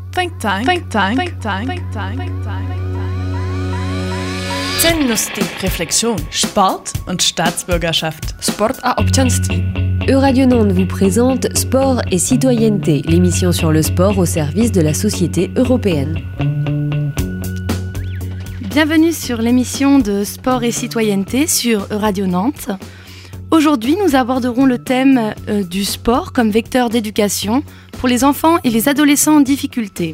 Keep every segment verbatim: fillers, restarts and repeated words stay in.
Think Tank. Think Tank. Think Tank. Think Tank. Think Tank. Cennosti, Reflexion, Sport und Staatsbürgerschaft. Sport a občanství. Euradio Nantes vous présente Sport et Citoyenneté, l'émission sur le sport au service de la société européenne. Bienvenue sur l'émission de Sport et Citoyenneté sur Euradio Nantes. Aujourd'hui, nous aborderons le thème euh, du sport comme vecteur d'éducation pour les enfants et les adolescents en difficulté.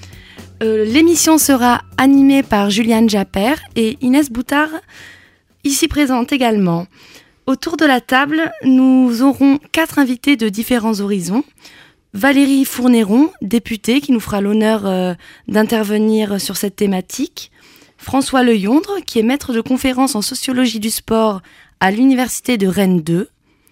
Euh, l'émission sera animée par Juliane Japper et Inès Boutard, ici présente également. Autour de la table, nous aurons quatre invités de différents horizons. Valérie Fournéron, députée, qui nous fera l'honneur euh, d'intervenir sur cette thématique. François Leyondre, qui est maître de conférences en sociologie du sport à l'Université de Rennes deux.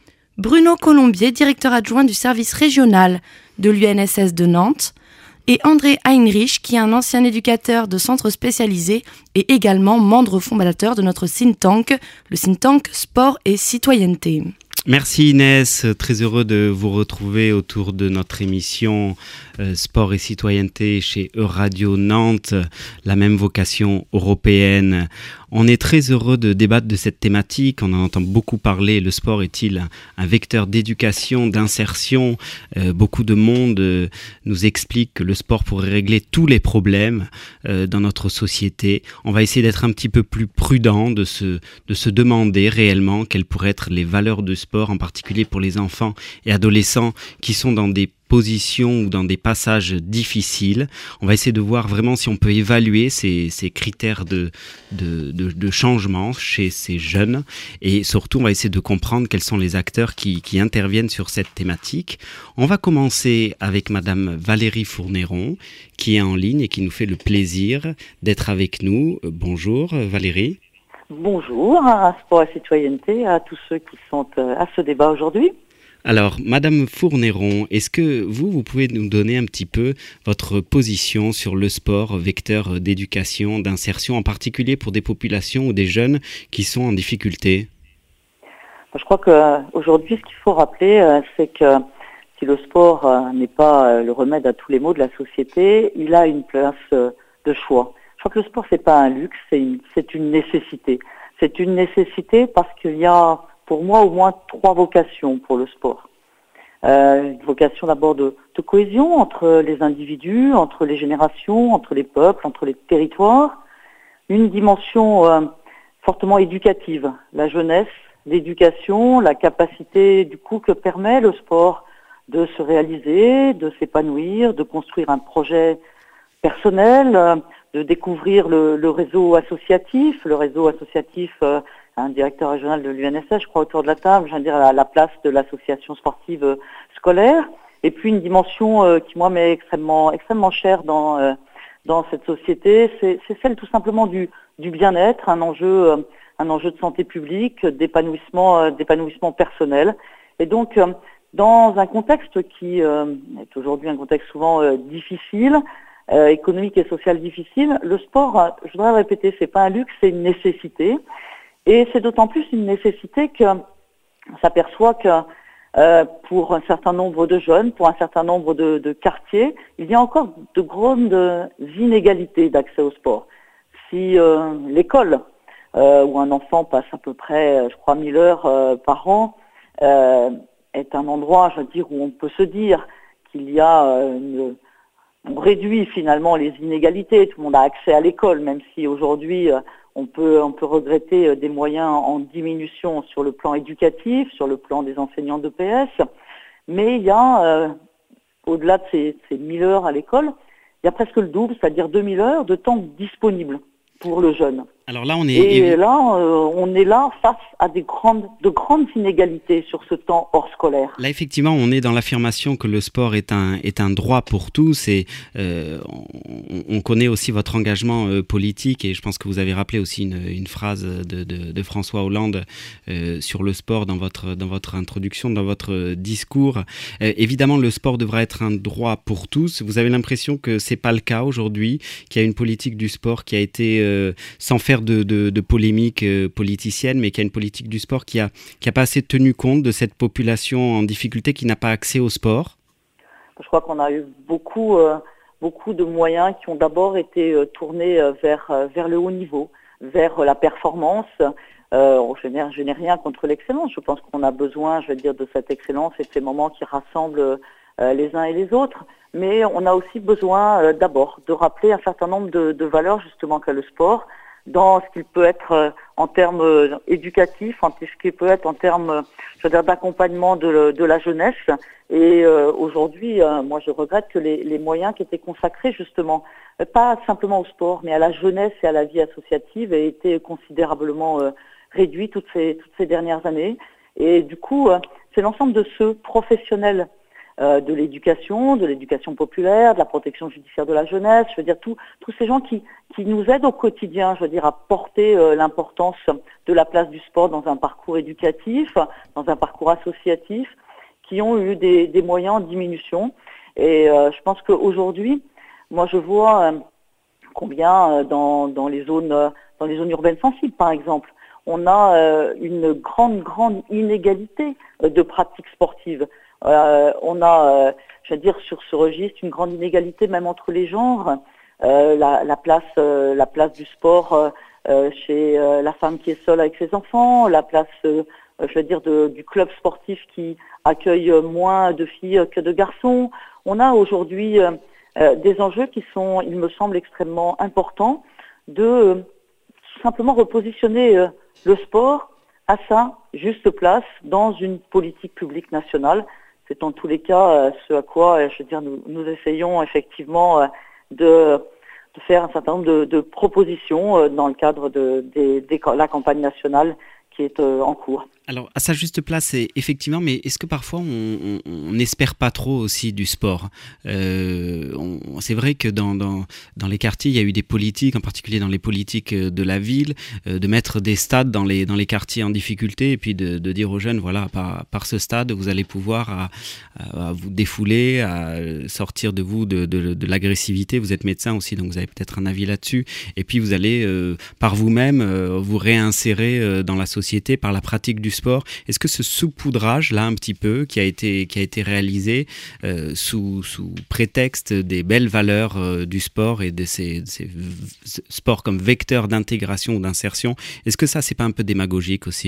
Bruno Colombier, directeur adjoint du service régional de l'U N S S de Nantes. Et André Heinrich, qui est un ancien éducateur de centres spécialisés et également membre fondateur de notre think tank, le think tank Sport et Citoyenneté. Merci Inès, très heureux de vous retrouver autour de notre émission euh, Sport et Citoyenneté chez Euradio Nantes, la même vocation européenne. On est très heureux de débattre de cette thématique, on en entend beaucoup parler. Le sport est-il un, un vecteur d'éducation, d'insertion ? euh, Beaucoup de monde euh, nous explique que le sport pourrait régler tous les problèmes euh, dans notre société. On va essayer d'être un petit peu plus prudent, de se, de se demander réellement quelles pourraient être les valeurs de sport, en particulier pour les enfants et adolescents qui sont dans des positions ou dans des passages difficiles. On va essayer de voir vraiment si on peut évaluer ces, ces critères de, de, de, de changement chez ces jeunes, et surtout on va essayer de comprendre quels sont les acteurs qui, qui interviennent sur cette thématique. On va commencer avec Madame Valérie Fournéron qui est en ligne et qui nous fait le plaisir d'être avec nous. Bonjour Valérie. Bonjour à Sport et Citoyenneté, à tous ceux qui sont à ce débat aujourd'hui. Alors, Madame Fournéron, est-ce que vous, vous pouvez nous donner un petit peu votre position sur le sport, vecteur d'éducation, d'insertion, en particulier pour des populations ou des jeunes qui sont en difficulté ? Je crois qu'aujourd'hui, ce qu'il faut rappeler, c'est que si le sport n'est pas le remède à tous les maux de la société, il a une place de choix. Je crois que le sport, c'est pas un luxe, c'est une, c'est une nécessité. C'est une nécessité parce qu'il y a, pour moi, au moins trois vocations pour le sport. Euh, une vocation d'abord de, de cohésion entre les individus, entre les générations, entre les peuples, entre les territoires. Une dimension euh, fortement éducative, la jeunesse, l'éducation, la capacité du coup que permet le sport de se réaliser, de s'épanouir, de construire un projet personnel, euh, de découvrir le, le réseau associatif, le réseau associatif, euh, un directeur régional de l'U N S S, je crois, autour de la table, je viens de dire la, la place de l'association sportive euh, scolaire, et puis une dimension euh, qui, moi, m'est extrêmement, extrêmement chère dans, euh, dans cette société, c'est, c'est celle tout simplement du, du bien-être, un enjeu, euh, un enjeu de santé publique, d'épanouissement, euh, d'épanouissement personnel. Et donc, euh, dans un contexte qui euh, est aujourd'hui un contexte souvent euh, difficile, Euh, économique et social difficile, le sport, euh, je voudrais le répéter, c'est pas un luxe, c'est une nécessité. Et c'est d'autant plus une nécessité que on s'aperçoit que euh, pour un certain nombre de jeunes, pour un certain nombre de, de quartiers, il y a encore de grandes inégalités d'accès au sport. Si euh, l'école, euh, où un enfant passe à peu près, je crois, mille heures euh, par an, euh, est un endroit, je veux dire, où on peut se dire qu'il y a euh, une On réduit finalement les inégalités, tout le monde a accès à l'école, même si aujourd'hui euh, on peut on peut regretter euh, des moyens en diminution sur le plan éducatif, sur le plan des enseignants d'E P S, mais il y a, euh, au-delà de ces, ces mille heures à l'école, il y a presque le double, c'est-à-dire deux mille heures de temps disponible pour le jeune. Alors là, on est... Et là, euh, on est là face à des grandes, de grandes inégalités sur ce temps hors scolaire. Là, effectivement, on est dans l'affirmation que le sport est un, est un droit pour tous, et euh, on, on connaît aussi votre engagement euh, politique, et je pense que vous avez rappelé aussi une, une phrase de, de, de François Hollande euh, sur le sport dans votre, dans votre introduction, dans votre discours. Euh, évidemment, le sport devra être un droit pour tous. Vous avez l'impression que c'est pas le cas aujourd'hui, qu'il y a une politique du sport qui a été, euh, sans faire De, de, de polémique euh, politicienne, mais qui a une politique du sport qui a, qui a pas assez tenu compte de cette population en difficulté qui n'a pas accès au sport. Je crois qu'on a eu beaucoup, euh, beaucoup de moyens qui ont d'abord été euh, tournés euh, vers, euh, vers le haut niveau, vers euh, la performance. Euh, je n'ai, je n'ai rien contre l'excellence. Je pense qu'on a besoin, je veux dire, de cette excellence et de ces moments qui rassemblent euh, les uns et les autres. Mais on a aussi besoin euh, d'abord de rappeler un certain nombre de, de valeurs justement qu'a le sport, dans ce qu'il peut être euh, en termes euh, éducatifs, en ce qu'il peut être en termes, euh, je veux dire, d'accompagnement de, de la jeunesse. Et euh, aujourd'hui, euh, moi je regrette que les, les moyens qui étaient consacrés justement, euh, pas simplement au sport, mais à la jeunesse et à la vie associative, aient été considérablement euh, réduits toutes ces, toutes ces dernières années. Et du coup, euh, c'est l'ensemble de ceux professionnels Euh, de l'éducation, de l'éducation populaire, de la protection judiciaire de la jeunesse, je veux dire tous tous ces gens qui qui nous aident au quotidien, je veux dire à porter euh, l'importance de la place du sport dans un parcours éducatif, dans un parcours associatif, qui ont eu des des moyens en diminution. Et euh, je pense qu'aujourd'hui, moi je vois euh, combien euh, dans dans les zones euh, dans les zones urbaines sensibles par exemple, on a euh, une grande grande inégalité euh, de pratiques sportives. Euh, on a, euh, je veux dire, sur ce registre, une grande inégalité même entre les genres. Euh, la, la place, euh, la place du sport euh, euh, chez euh, la femme qui est seule avec ses enfants, la place, euh, je veux dire, de, du club sportif qui accueille moins de filles que de garçons. On a aujourd'hui euh, euh, des enjeux qui sont, il me semble, extrêmement importants de euh, simplement repositionner euh, le sport à sa juste place dans une politique publique nationale. C'est en tous les cas euh, ce à quoi, euh, je veux dire, nous, nous essayons effectivement euh, de, de faire un certain nombre de, de propositions euh, dans le cadre de, de, de la campagne nationale qui est euh, en cours. Alors, à sa juste place, effectivement, mais est-ce que parfois on n'espère pas trop aussi du sport ? euh, on, C'est vrai que dans, dans, dans les quartiers, il y a eu des politiques, en particulier dans les politiques de la ville, euh, de mettre des stades dans les, dans les quartiers en difficulté et puis de, de dire aux jeunes, voilà, par, par ce stade, vous allez pouvoir à, à, à vous défouler, à sortir de vous de, de, de l'agressivité. Vous êtes médecin aussi, donc vous avez peut-être un avis là-dessus. Et puis vous allez, euh, par vous-même, euh, vous réinsérer euh, dans la société par la pratique du sport. Est-ce que ce saupoudrage là un petit peu qui a été qui a été réalisé euh, sous sous prétexte des belles valeurs euh, du sport et de ces, de ces v- sports comme vecteur d'intégration ou d'insertion, est-ce que ça c'est pas un peu démagogique aussi ?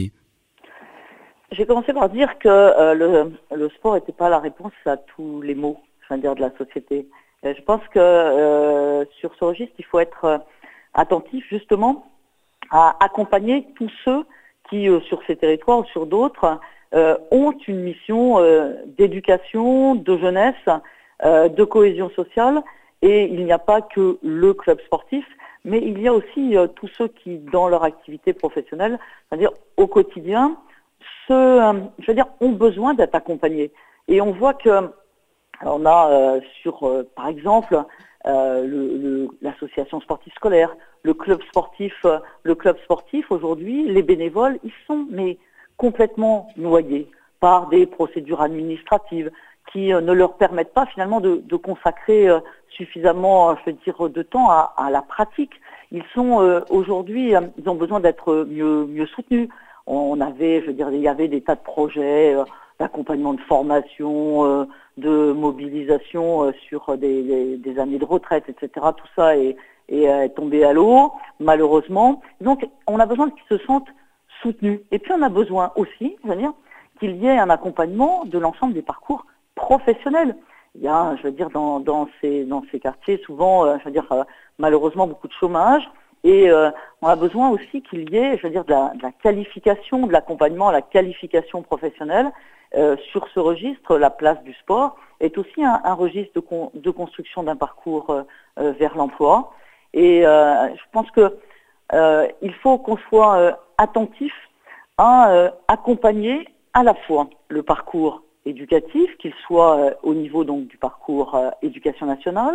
J'ai commencé par dire que euh, le, le sport n'était pas la réponse à tous les maux, je veux dire, de la société. Et je pense que euh, sur ce registre, il faut être euh, attentif justement à accompagner tous ceux qui, euh, sur ces territoires ou sur d'autres, euh, ont une mission euh, d'éducation, de jeunesse, euh, de cohésion sociale. Et il n'y a pas que le club sportif, mais il y a aussi euh, tous ceux qui, dans leur activité professionnelle, c'est-à-dire au quotidien, se, euh, je veux dire, ont besoin d'être accompagnés. Et on voit que, on a euh, sur, euh, par exemple, Euh, le, le, l'association sportive scolaire, le club sportif, euh, le club sportif aujourd'hui, les bénévoles, ils sont mais complètement noyés par des procédures administratives qui euh, ne leur permettent pas finalement de, de consacrer euh, suffisamment, je veux dire, de temps à, à la pratique. Ils sont euh, aujourd'hui, euh, ils ont besoin d'être mieux, mieux soutenus. On avait, je veux dire, il y avait des tas de projets euh, d'accompagnement de formation, euh, de mobilisation euh, sur des, des, des années de retraite, et cetera. Tout ça est, est, est tombé à l'eau, malheureusement. Donc, on a besoin qu'ils se sentent soutenus. Et puis, on a besoin aussi, je veux dire, qu'il y ait un accompagnement de l'ensemble des parcours professionnels. Il y a, je veux dire, dans, dans, ces, dans ces quartiers, souvent, euh, je veux dire, euh, malheureusement, beaucoup de chômage. Et euh, on a besoin aussi qu'il y ait, je veux dire, de la, de la qualification, de l'accompagnement à la qualification professionnelle. Euh, sur ce registre, la place du sport est aussi un, un registre de, con, de construction d'un parcours euh, euh, vers l'emploi. Et euh, je pense que euh, il faut qu'on soit euh, attentif à euh, accompagner à la fois le parcours éducatif, qu'il soit euh, au niveau donc du parcours euh, éducation nationale,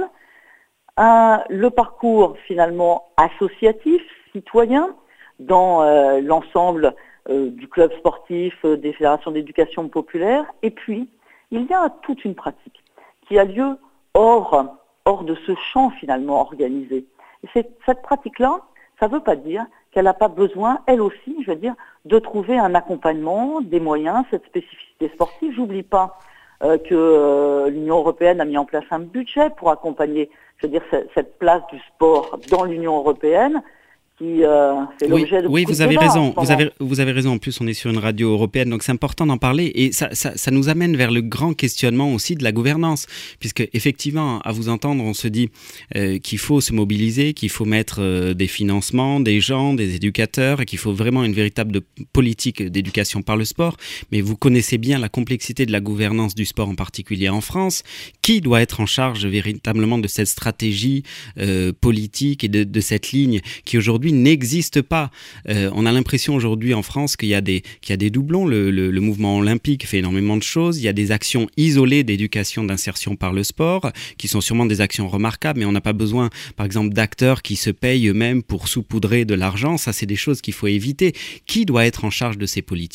un, le parcours finalement associatif, citoyen, dans euh, l'ensemble Euh, du club sportif, euh, des fédérations d'éducation populaire. Et puis, il y a toute une pratique qui a lieu hors, hors de ce champ finalement organisé. Et c'est, cette pratique-là, ça ne veut pas dire qu'elle n'a pas besoin, elle aussi, je veux dire, de trouver un accompagnement, des moyens, cette spécificité sportive. J'oublie pas euh, que euh, l'Union européenne a mis en place un budget pour accompagner, je veux dire, cette, cette place du sport dans l'Union européenne. Qui, euh, fait oui, l'objet de oui, beaucoup vous de avez débats raison. en Vous ce avez, vous avez raison. En plus, on est sur une radio européenne, donc c'est important d'en parler. Et ça, ça, ça nous amène vers le grand questionnement aussi de la gouvernance, puisque effectivement, à vous entendre, on se dit euh, qu'il faut se mobiliser, qu'il faut mettre euh, des financements, des gens, des éducateurs, et qu'il faut vraiment une véritable de politique d'éducation par le sport. Mais vous connaissez bien la complexité de la gouvernance du sport, en particulier en France. Qui doit être en charge véritablement de cette stratégie euh, politique et de, de cette ligne qui aujourd'hui n'existe pas. Euh, on a l'impression aujourd'hui en France qu'il y a des, qu'il y a des doublons. Le, le, le mouvement olympique fait énormément de choses. Il y a des actions isolées d'éducation, d'insertion par le sport, qui sont sûrement des actions remarquables, mais on n'a pas besoin, par exemple, d'acteurs qui se payent eux-mêmes pour saupoudrer de l'argent. Ça, c'est des choses qu'il faut éviter. Qui doit être en charge de ces politiques ?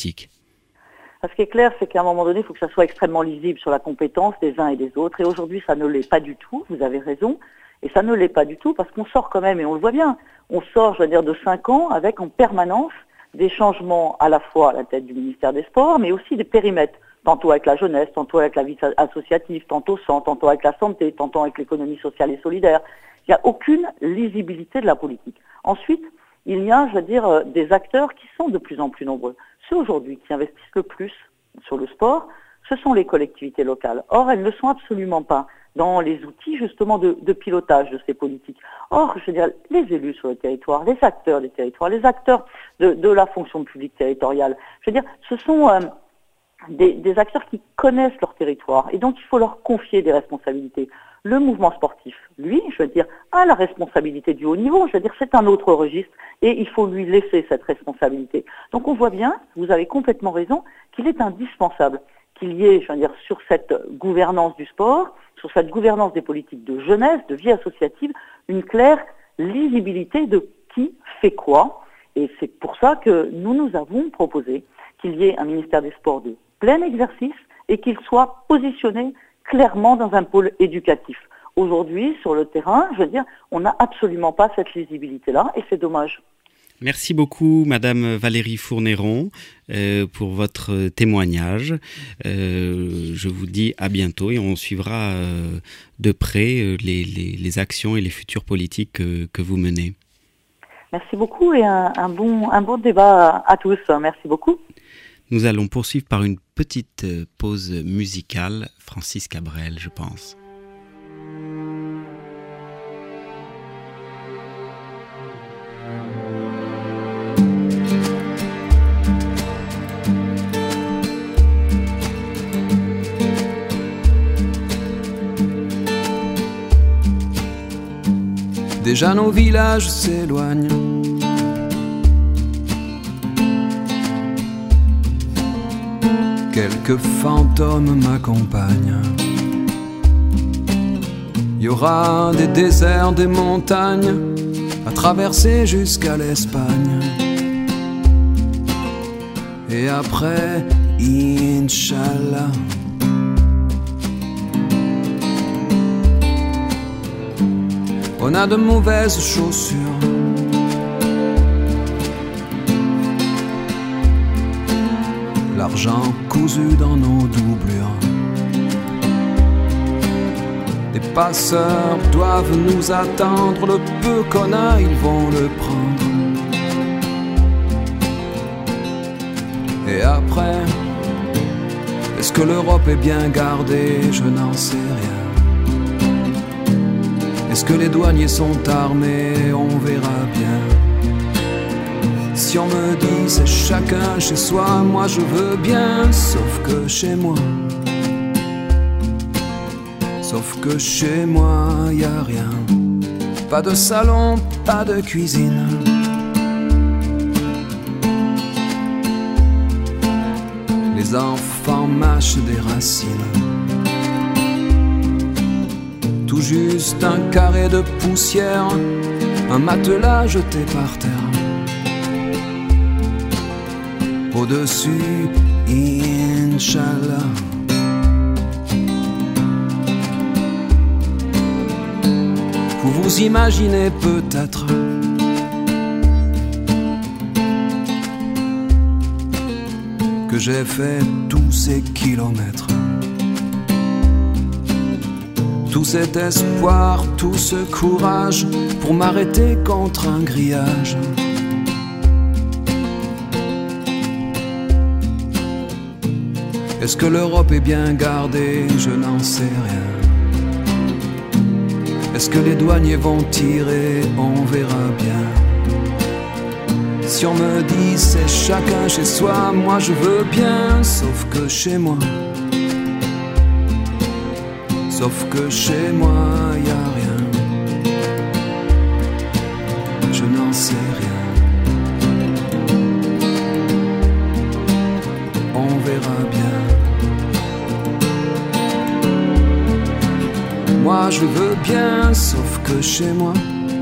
Ce qui est clair, c'est qu'à un moment donné, il faut que ça soit extrêmement lisible sur la compétence des uns et des autres. Et aujourd'hui, ça ne l'est pas du tout. Vous avez raison. Et ça ne l'est pas du tout parce qu'on sort quand même, et on le voit bien, on sort, je veux dire, de cinq ans avec en permanence des changements à la fois à la tête du ministère des Sports, mais aussi des périmètres, tantôt avec la jeunesse, tantôt avec la vie associative, tantôt sans, tantôt avec la santé, tantôt avec l'économie sociale et solidaire. Il n'y a aucune lisibilité de la politique. Ensuite, il y a, je veux dire, des acteurs qui sont de plus en plus nombreux. Ceux aujourd'hui qui investissent le plus sur le sport, ce sont les collectivités locales. Or, elles ne sont absolument pas dans les outils justement de, de pilotage de ces politiques. Or, je veux dire, les élus sur le territoire, les acteurs des territoires, les acteurs de, de la fonction publique territoriale, je veux dire, ce sont euh, des, des acteurs qui connaissent leur territoire et donc il faut leur confier des responsabilités. Le mouvement sportif, lui, je veux dire, a la responsabilité du haut niveau, je veux dire, c'est un autre registre et il faut lui laisser cette responsabilité. Donc on voit bien, vous avez complètement raison, qu'il est indispensable qu'il y ait, je veux dire, sur cette gouvernance du sport, sur cette gouvernance des politiques de jeunesse, de vie associative, une claire lisibilité de qui fait quoi. Et c'est pour ça que nous nous avons proposé qu'il y ait un ministère des Sports de plein exercice et qu'il soit positionné clairement dans un pôle éducatif. Aujourd'hui, sur le terrain, je veux dire, on n'a absolument pas cette lisibilité-là et c'est dommage. Merci beaucoup, Madame Valérie Fournéron, euh, pour votre témoignage. Euh, je vous dis à bientôt et on suivra euh, de près les, les, les actions et les futures politiques que, que vous menez. Merci beaucoup et un, un, bon, un bon débat à tous. Merci beaucoup. Nous allons poursuivre par une petite pause musicale. Francis Cabrel, je pense. Déjà nos villages s'éloignent. Quelques fantômes m'accompagnent. Il y aura des déserts, des montagnes à traverser jusqu'à l'Espagne. Et après, Inch'Allah, on a de mauvaises chaussures. L'argent cousu dans nos doublures. Des passeurs doivent nous attendre. Le peu qu'on a, ils vont le prendre. Et après, est-ce que l'Europe est bien gardée? Je n'en sais rien. Est-ce que les douaniers sont armés? On verra bien. Si on me dit c'est chacun chez soi, moi je veux bien, sauf que chez moi, sauf que chez moi y a rien. Pas de salon, pas de cuisine. Les enfants mâchent des racines. Tout juste un carré de poussière, un matelas jeté par terre. Au-dessus, Inch'Allah. Vous vous imaginez peut-être que j'ai fait tous ces kilomètres tout cet espoir, tout ce courage pour m'arrêter contre un grillage. Est-ce que l'Europe est bien gardée? Je n'en sais rien. Est-ce que les douaniers vont tirer? On verra bien. Si on me dit c'est chacun chez soi, moi je veux bien, sauf que chez moi, sauf que chez moi y a rien. Je n'en sais rien. On verra bien. Moi je veux bien, sauf que chez moi,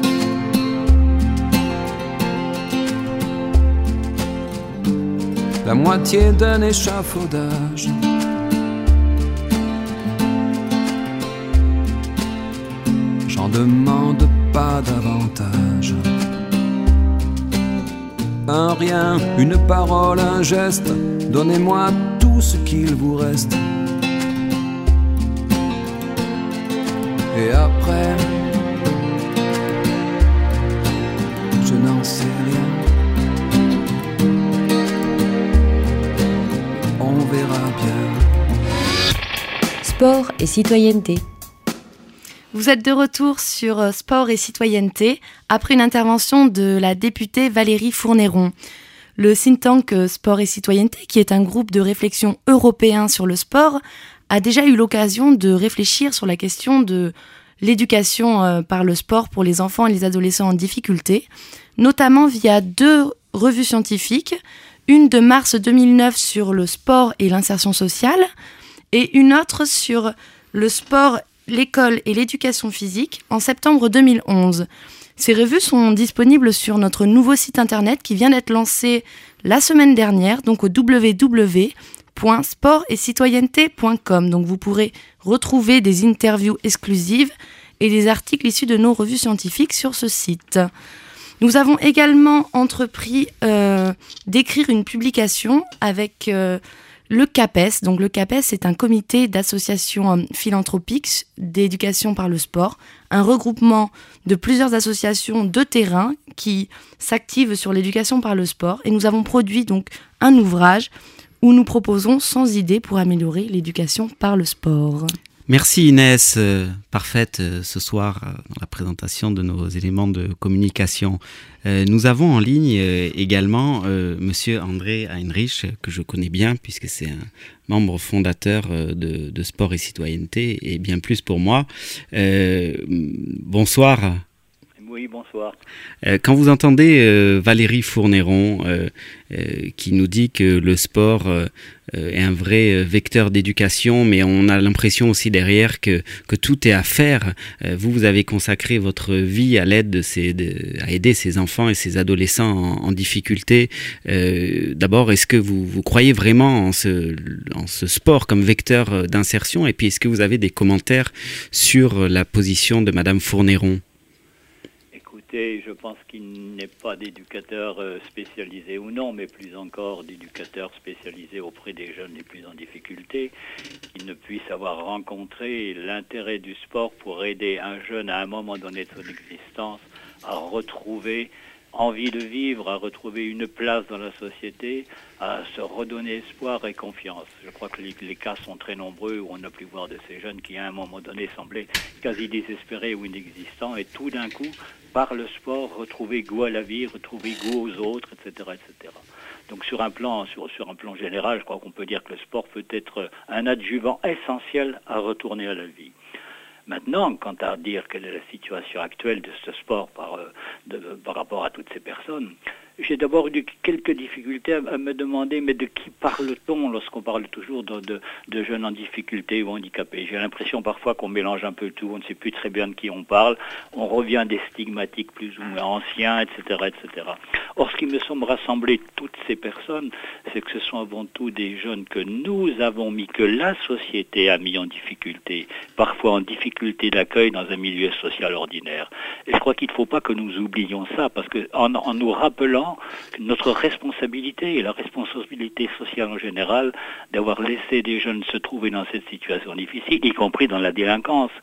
la moitié d'un échafaudage. J'en demande pas davantage. Un rien, une parole, un geste, donnez-moi tout ce qu'il vous reste. Et après, je n'en sais rien. On verra bien. Sport et citoyenneté. Vous êtes de retour sur Sport et citoyenneté après une intervention de la députée Valérie Fournéron. Le think tank Sport et citoyenneté, qui est un groupe de réflexion européen sur le sport, a déjà eu l'occasion de réfléchir sur la question de l'éducation par le sport pour les enfants et les adolescents en difficulté, notamment via deux revues scientifiques, une de mars deux mille neuf sur le sport et l'insertion sociale et une autre sur le sport, l'école et l'éducation physique en septembre deux mille onze. Ces revues sont disponibles sur notre nouveau site internet qui vient d'être lancé la semaine dernière, donc au w w w point sport et citoyenneté point com. Donc vous pourrez retrouver des interviews exclusives et des articles issus de nos revues scientifiques sur ce site. Nous avons également entrepris euh, d'écrire une publication avec euh, le CAPES. Donc le CAPES est un comité d'associations philanthropiques d'éducation par le sport, un regroupement de plusieurs associations de terrain qui s'activent sur l'éducation par le sport. Et nous avons produit donc un ouvrage où nous proposons cent idées pour améliorer l'éducation par le sport. Merci Inès, euh, parfaite euh, ce soir euh, dans la présentation de nos éléments de communication. Euh, nous avons en ligne euh, également euh, Monsieur André Heinrich, que je connais bien puisque c'est un membre fondateur euh, de, de Sport et Citoyenneté et bien plus pour moi. Euh, bonsoir. Oui, bonsoir. Euh, quand vous entendez euh, Valérie Fournéron euh, euh, qui nous dit que le sport euh, est un vrai vecteur d'éducation, mais on a l'impression aussi derrière que, que tout est à faire. Euh, vous, vous avez consacré votre vie à l'aide de ces, de, à aider ces enfants et ces adolescents en, en difficulté. Euh, d'abord, est-ce que vous, vous croyez vraiment en ce, en ce sport comme vecteur d'insertion? Et puis, est-ce que vous avez des commentaires sur la position de Madame Fournéron? Je pense qu'il n'est pas d'éducateur spécialisé ou non, mais plus encore d'éducateur spécialisé auprès des jeunes les plus en difficulté, qui ne puisse avoir rencontré l'intérêt du sport pour aider un jeune à un moment donné de son existence à retrouver envie de vivre, à retrouver une place dans la société, à se redonner espoir et confiance. Je crois que les, les cas sont très nombreux où on a pu voir de ces jeunes qui à un moment donné semblaient quasi désespérés ou inexistants et tout d'un coup, par le sport, retrouver goût à la vie, retrouver goût aux autres, et cetera, et cetera. Donc sur un plan, sur, sur un plan général, je crois qu'on peut dire que le sport peut être un adjuvant essentiel à retourner à la vie. Maintenant, quant à dire quelle est la situation actuelle de ce sport par, euh, de, par rapport à toutes ces personnes, j'ai d'abord eu quelques difficultés à, à me demander, mais de qui parle-t-on lorsqu'on parle toujours de, de, de jeunes en difficulté ou handicapés? J'ai l'impression parfois qu'on mélange un peu tout, on ne sait plus très bien de qui on parle, on revient à des stigmatiques plus ou moins anciens, et cetera, et cetera. Or, ce qui me semble rassembler toutes ces personnes, c'est que ce sont avant tout des jeunes que nous avons mis, que la société a mis en difficulté, parfois en difficulté d'accueil dans un milieu social ordinaire. Et je crois qu'il ne faut pas que nous oublions ça, parce que en, en nous rappelant notre responsabilité et la responsabilité sociale en général d'avoir laissé des jeunes se trouver dans cette situation difficile, y compris dans la délinquance,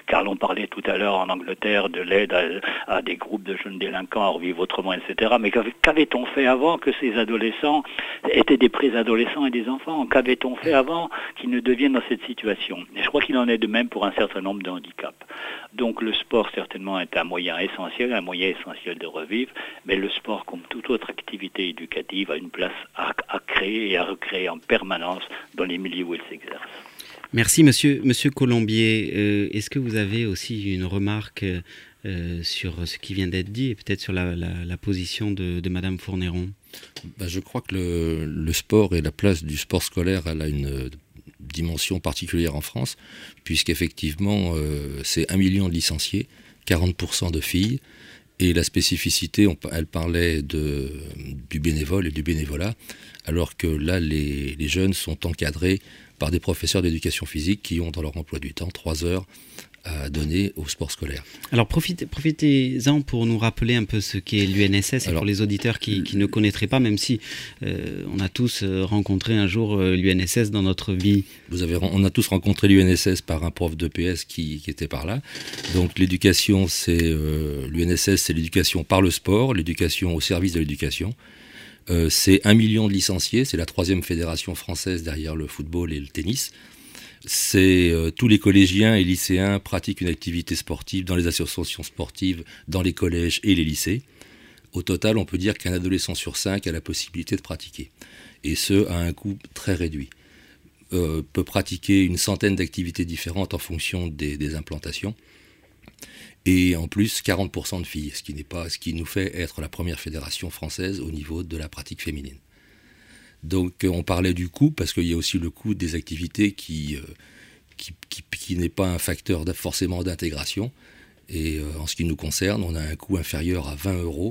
Karl, on parlait tout à l'heure en Angleterre de l'aide à, à des groupes de jeunes délinquants à revivre autrement, et cetera. Mais qu'avait-on fait avant que ces adolescents étaient des préadolescents et des enfants? Qu'avait-on fait avant qu'ils ne deviennent dans cette situation? Et je crois qu'il en est de même pour un certain nombre de handicaps. Donc le sport certainement est un moyen essentiel, un moyen essentiel de revivre, mais le sport, comme toute autre activité éducative, a une place à, à créer et à recréer en permanence dans les milieux où il s'exerce. Merci Monsieur, Monsieur Colombier. Euh, est-ce que vous avez aussi une remarque euh, sur ce qui vient d'être dit et peut-être sur la, la, la position de, de Madame Fourneron? Ben, je crois que le, le sport et la place du sport scolaire, elle a une dimension particulière en France, puisqu'effectivement euh, c'est un million de licenciés, quarante pour cent de filles, et la spécificité, on, elle parlait de, du bénévole et du bénévolat, alors que là les, les jeunes sont encadrés par des professeurs d'éducation physique qui ont dans leur emploi du temps trois heures à donner au sport scolaire. Alors profitez, profitez-en pour nous rappeler un peu ce qu'est l'U N S S, et alors, pour les auditeurs qui, qui ne connaîtraient pas, même si euh, on a tous rencontré un jour euh, l'U N S S dans notre vie. Vous avez, on a tous rencontré l'U N S S par un prof d'E P S qui, qui était par là. Donc l'éducation, c'est euh, l'U N S S, c'est l'éducation par le sport, l'éducation au service de l'éducation. Euh, c'est un million de licenciés, c'est la troisième fédération française derrière le football et le tennis. C'est euh, tous les collégiens et lycéens pratiquent une activité sportive dans les associations sportives, dans les collèges et les lycées. Au total, on peut dire qu'un adolescent sur cinq a la possibilité de pratiquer, et ce, à un coût très réduit. Euh, peut pratiquer une centaine d'activités différentes en fonction des, des implantations, et en plus quarante pour cent de filles, ce qui n'est pas, ce qui nous fait être la première fédération française au niveau de la pratique féminine. Donc on parlait du coût, parce qu'il y a aussi le coût des activités qui, euh, qui, qui, qui n'est pas un facteur forcément d'intégration. Et euh, en ce qui nous concerne, on a un coût inférieur à vingt euros.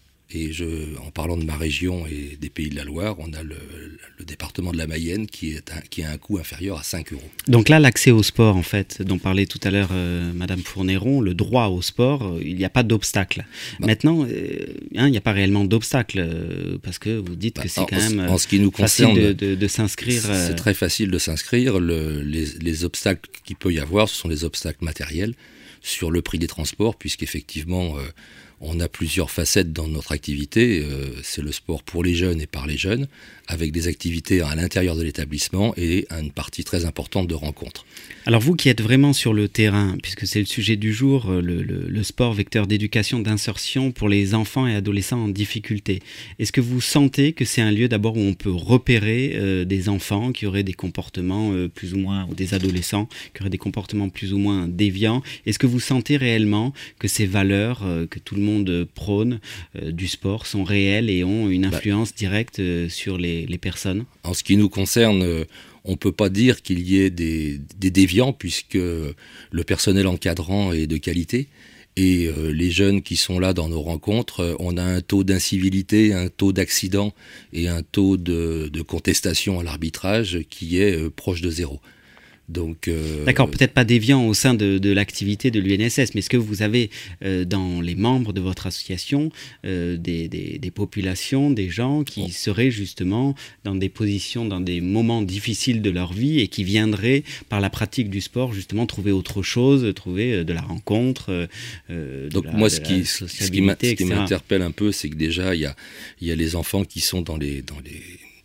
Et je, en parlant de ma région et des Pays de la Loire, on a le, le département de la Mayenne qui, est un, qui a un coût inférieur à cinq euros. Donc là, l'accès au sport, en fait, dont parlait tout à l'heure euh, Madame Fourneron, le droit au sport, euh, il n'y a pas d'obstacle. Bah, Maintenant, euh, hein, il n'y a pas réellement d'obstacle, euh, parce que vous dites bah, que c'est quand en, même en ce qui nous facile concerne, de, de, de s'inscrire. C'est euh... très facile de s'inscrire. Le, les, les obstacles qu'il peut y avoir, ce sont les obstacles matériels sur le prix des transports, puisqu'effectivement... Euh, on a plusieurs facettes dans notre activité, euh, c'est le sport pour les jeunes et par les jeunes, avec des activités à l'intérieur de l'établissement et une partie très importante de rencontres. Alors vous qui êtes vraiment sur le terrain, puisque c'est le sujet du jour, le, le, le sport vecteur d'éducation, d'insertion pour les enfants et adolescents en difficulté, est-ce que vous sentez que c'est un lieu d'abord où on peut repérer euh, des enfants qui auraient des comportements euh, plus ou moins, ou des adolescents qui auraient des comportements plus ou moins déviants? Est-ce que vous sentez réellement que ces valeurs euh, que tout le monde prône euh, du sport sont réelles et ont une influence bah, directe euh, sur les, les personnes? En ce qui nous concerne, euh, on ne peut pas dire qu'il y ait des, des déviants, puisque le personnel encadrant est de qualité. Et euh, les jeunes qui sont là dans nos rencontres, euh, on a un taux d'incivilité, un taux d'accident et un taux de, de contestation à l'arbitrage qui est euh, proche de zéro. Donc, euh... D'accord, peut-être pas déviant au sein de, de l'activité de l'U N S S, mais est-ce que vous avez euh, dans les membres de votre association euh, des, des, des populations, des gens qui oh. seraient justement dans des positions, dans des moments difficiles de leur vie et qui viendraient par la pratique du sport justement trouver autre chose, trouver euh, de la rencontre, euh, de Donc la, moi, de ce qui, ce qui, m'a, ce qui m'interpelle un peu, c'est que déjà, il y a, y a les enfants qui sont dans les, dans les,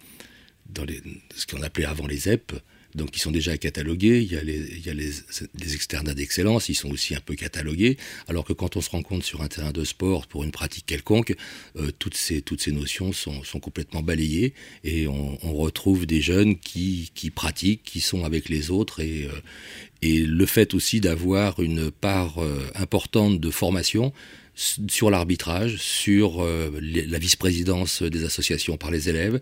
dans les, ce qu'on appelait avant les E P, donc ils sont déjà catalogués, il y a, les, il y a les, les externats d'excellence, ils sont aussi un peu catalogués, alors que quand on se rencontre sur un terrain de sport pour une pratique quelconque, euh, toutes, ces, toutes ces notions sont, sont complètement balayées, et on, on retrouve des jeunes qui, qui pratiquent, qui sont avec les autres, et, euh, et le fait aussi d'avoir une part euh, importante de formation sur l'arbitrage, sur euh, la vice-présidence des associations par les élèves,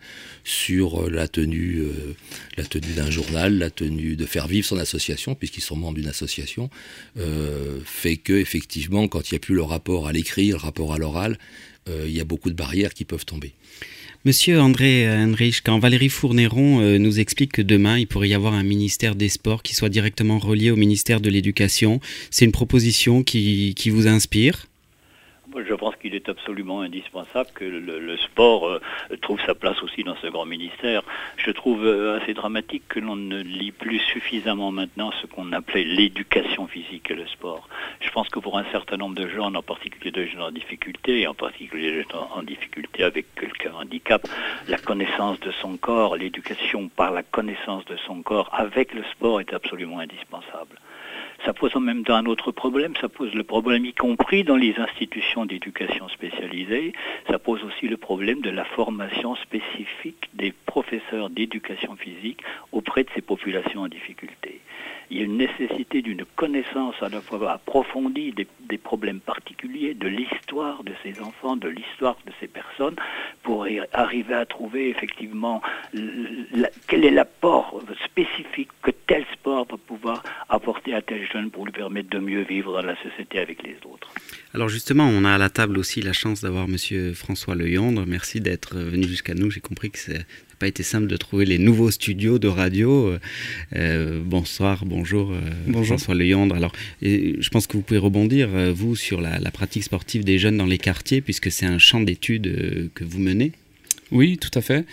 sur euh, la tenue, euh, la tenue d'un journal, la tenue de faire vivre son association, puisqu'ils sont membres d'une association, euh, fait que effectivement, quand il n'y a plus le rapport à l'écrit, le rapport à l'oral, euh, il y a beaucoup de barrières qui peuvent tomber. Monsieur André Henrich, quand Valérie Fourneron euh, nous explique que demain, il pourrait y avoir un ministère des Sports qui soit directement relié au ministère de l'Éducation, c'est une proposition qui, qui vous inspire ? Je pense qu'il est absolument indispensable que le, le sport euh, trouve sa place aussi dans ce grand ministère. Je trouve euh, assez dramatique que l'on ne lit plus suffisamment maintenant ce qu'on appelait l'éducation physique et le sport. Je pense que pour un certain nombre de gens, en particulier de gens en difficulté, et en particulier des gens en difficulté avec quelqu'un handicap, la connaissance de son corps, l'éducation par la connaissance de son corps avec le sport est absolument indispensable. Ça pose en même temps un autre problème, ça pose le problème y compris dans les institutions d'éducation spécialisée, ça pose aussi le problème de la formation spécifique des professeurs d'éducation physique auprès de ces populations en difficulté. Il y a une nécessité d'une connaissance à la fois approfondie des, des problèmes particuliers, de l'histoire de ces enfants, de l'histoire de ces personnes, pour y arriver à trouver effectivement la, quel est l'apport spécifique que tel sport va pouvoir apporter à tel jeune pour lui permettre de mieux vivre dans la société avec les autres. Alors justement, on a à la table aussi la chance d'avoir Monsieur François Leyondre. Merci d'être venu jusqu'à nous. J'ai compris que c'est... pas été simple de trouver les nouveaux studios de radio. Euh, bonsoir, bonjour, euh, bonjour. François Leyondre. Alors, et je pense que vous pouvez rebondir, euh, vous, sur la, la pratique sportive des jeunes dans les quartiers, puisque c'est un champ d'études euh, que vous menez. Oui, tout à fait.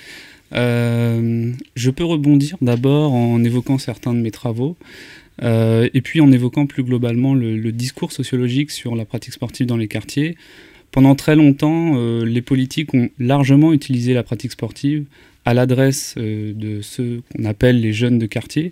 Euh, je peux rebondir d'abord en évoquant certains de mes travaux, euh, et puis en évoquant plus globalement le, le discours sociologique sur la pratique sportive dans les quartiers. Pendant très longtemps, euh, les politiques ont largement utilisé la pratique sportive à l'adresse euh, de ceux qu'on appelle les jeunes de quartier,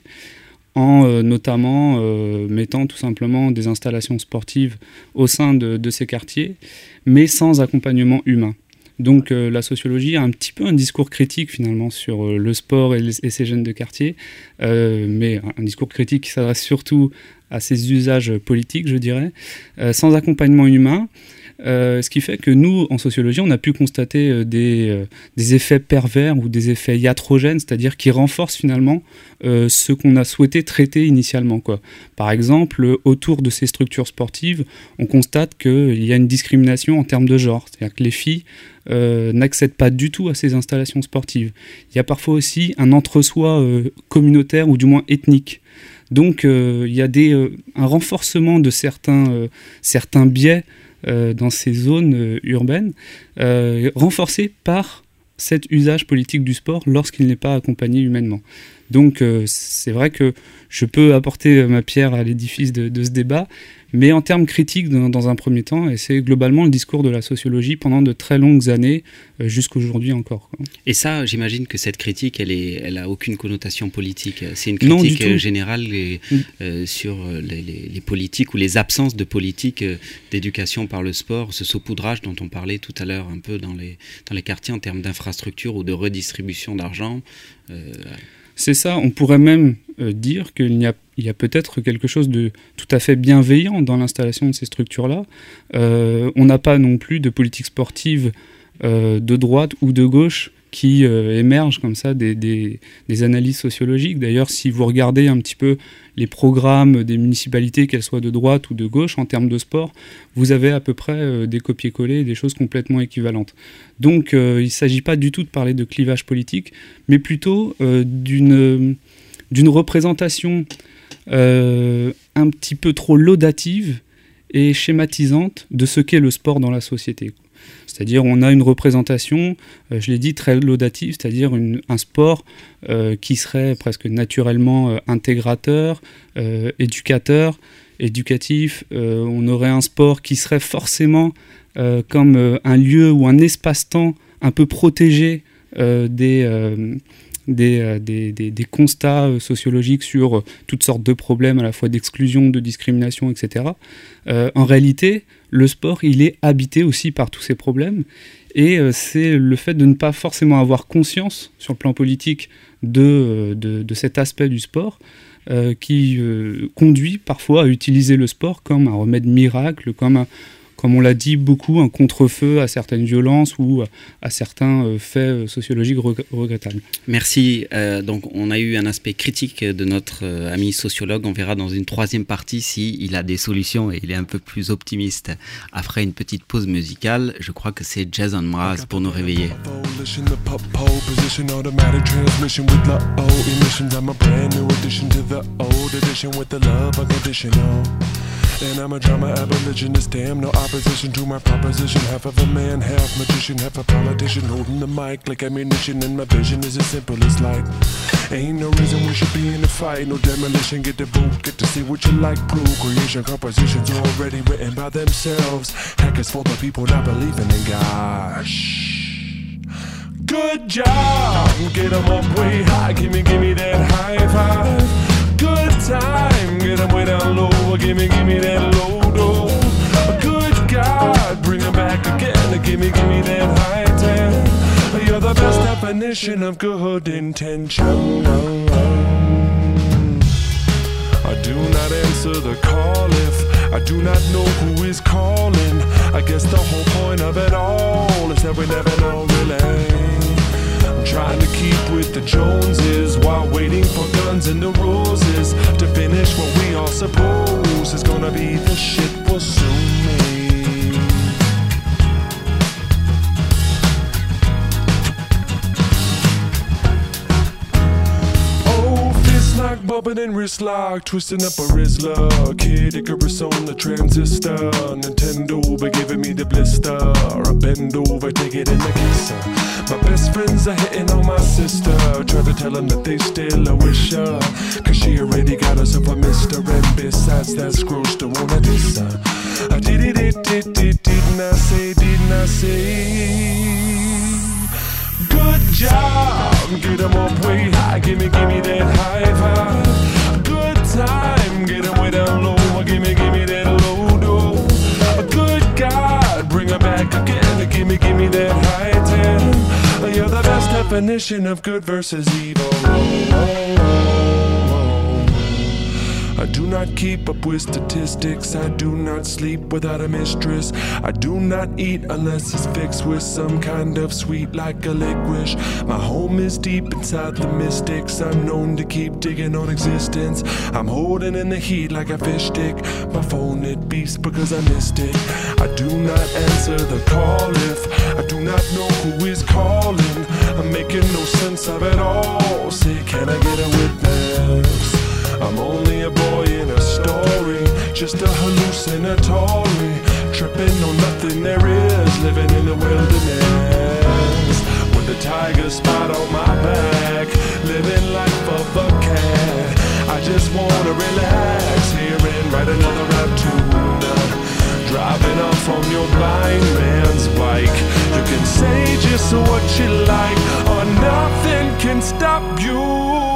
en euh, notamment euh, mettant tout simplement des installations sportives au sein de, de ces quartiers, mais sans accompagnement humain. Donc euh, la sociologie a un petit peu un discours critique finalement sur euh, le sport et, les, et ces jeunes de quartier, euh, mais un, un discours critique qui s'adresse surtout à ces usages politiques, je dirais, euh, sans accompagnement humain. Euh, ce qui fait que nous, en sociologie, on a pu constater euh, des, euh, des effets pervers ou des effets iatrogènes, c'est-à-dire qui renforcent finalement euh, ce qu'on a souhaité traiter initialement, quoi. Par exemple, autour de ces structures sportives, on constate qu'il y a une discrimination en termes de genre, c'est-à-dire que les filles euh, n'accèdent pas du tout à ces installations sportives. Il y a parfois aussi un entre-soi euh, communautaire ou du moins ethnique. Donc euh, il y a des, euh, un renforcement de certains, euh, certains biais Euh, dans ces zones euh, urbaines, euh, renforcées par cet usage politique du sport lorsqu'il n'est pas accompagné humainement. Donc euh, c'est vrai que je peux apporter ma pierre à l'édifice de, de ce débat, mais en termes critiques dans, dans un premier temps, et c'est globalement le discours de la sociologie pendant de très longues années, euh, jusqu'aujourd'hui encore, quoi. Et ça, j'imagine que cette critique, elle est, elle a aucune connotation politique. C'est une critique non, générale et, euh, sur les, les, les politiques ou les absences de politique euh, d'éducation par le sport, ce saupoudrage dont on parlait tout à l'heure un peu dans les, dans les quartiers en termes d'infrastructures ou de redistribution d'argent. Euh, C'est ça, on pourrait même euh, dire qu'il y a, il y a peut-être quelque chose de tout à fait bienveillant dans l'installation de ces structures-là. Euh, on n'a pas non plus de politique sportive euh, de droite ou de gauche qui euh, émergent comme ça des, des, des analyses sociologiques. D'ailleurs, si vous regardez un petit peu les programmes des municipalités, qu'elles soient de droite ou de gauche, en termes de sport, vous avez à peu près euh, des copier-coller, des choses complètement équivalentes. Donc, euh, il ne s'agit pas du tout de parler de clivage politique, mais plutôt euh, d'une, d'une représentation euh, un petit peu trop laudative et schématisante de ce qu'est le sport dans la société. C'est-à-dire on a une représentation, euh, je l'ai dit, très laudative, c'est-à-dire une, un sport euh, qui serait presque naturellement euh, intégrateur, euh, éducateur, éducatif. Euh, on aurait un sport qui serait forcément euh, comme euh, un lieu ou un espace-temps un peu protégé euh, des, euh, des, euh, des, des, des constats euh, sociologiques sur euh, toutes sortes de problèmes, à la fois d'exclusion, de discrimination, et cetera. Euh, en réalité, le sport, il est habité aussi par tous ces problèmes, et euh, c'est le fait de ne pas forcément avoir conscience, sur le plan politique, de, de, de cet aspect du sport, euh, qui euh, conduit parfois à utiliser le sport comme un remède miracle, comme un, comme on l'a dit beaucoup, un contre-feu à certaines violences ou à certains euh, faits sociologiques reg- regrettables. Merci. Euh, donc, on a eu un aspect critique de notre euh, ami sociologue. On verra dans une troisième partie s'il a des solutions et il est un peu plus optimiste. Après une petite pause musicale, je crois que c'est Jason Mraz pour nous réveiller. And I'm a drama abolitionist, damn, no opposition to my proposition. Half of a man, half magician, half a politician, holding the mic like ammunition. And my vision is as simple as light. Ain't no reason we should be in a fight, no demolition. Get the boot, get to see what you like. Procreation, compositions already written by themselves. Hackers for the people not believing in God. Shh. Good job, get 'em up way high. Give me, give me that high five. Good time, get 'em way down low. Give me, give me that low dough. Good God, bring 'em back again. Give me, give me that high ten. You're the best definition of good intention. I do not answer the call if I do not know who is calling. I guess the whole point of it all is that we never know really. I'm trying to keep with the Joneses while waiting for guns and the roses to finish what we all suppose is gonna be the shit we'll soon make. Like bumping and wrist lock, twisting up a Rizzler. Kid Icarus on the transistor. Nintendo be giving me the blister. I bend over, take it in the kisser. My best friends are hitting on my sister. Try to tell them that they still a wisher, cause she already got herself a mister. And besides that, screw still wanna diss her. I did it, it, it, it, didn't I say, didn't I say? Good job, get 'em up way high. Give me, give me that high five. Good time, get 'em way down low. Give me, give me that low dough. Good God, bring 'em back again. Give me, give me that high ten. You're the best definition of good versus evil. I do not keep up with statistics. I do not sleep without a mistress. I do not eat unless it's fixed with some kind of sweet like a licorice. My home is deep inside the mystics. I'm known to keep digging on existence. I'm holding in the heat like a fish stick. My phone it beeps because I missed it. I do not answer the call if I do not know who is calling. I'm making no sense of it all. Say, can I get a witness? I'm only a boy in a story, just a hallucinatory, tripping on nothing there is, living in the wilderness, with a tiger spot on my back, living life of a cat. I just wanna relax here and write another rap tune, driving off on your blind man's bike. You can say just what you like, or nothing can stop you.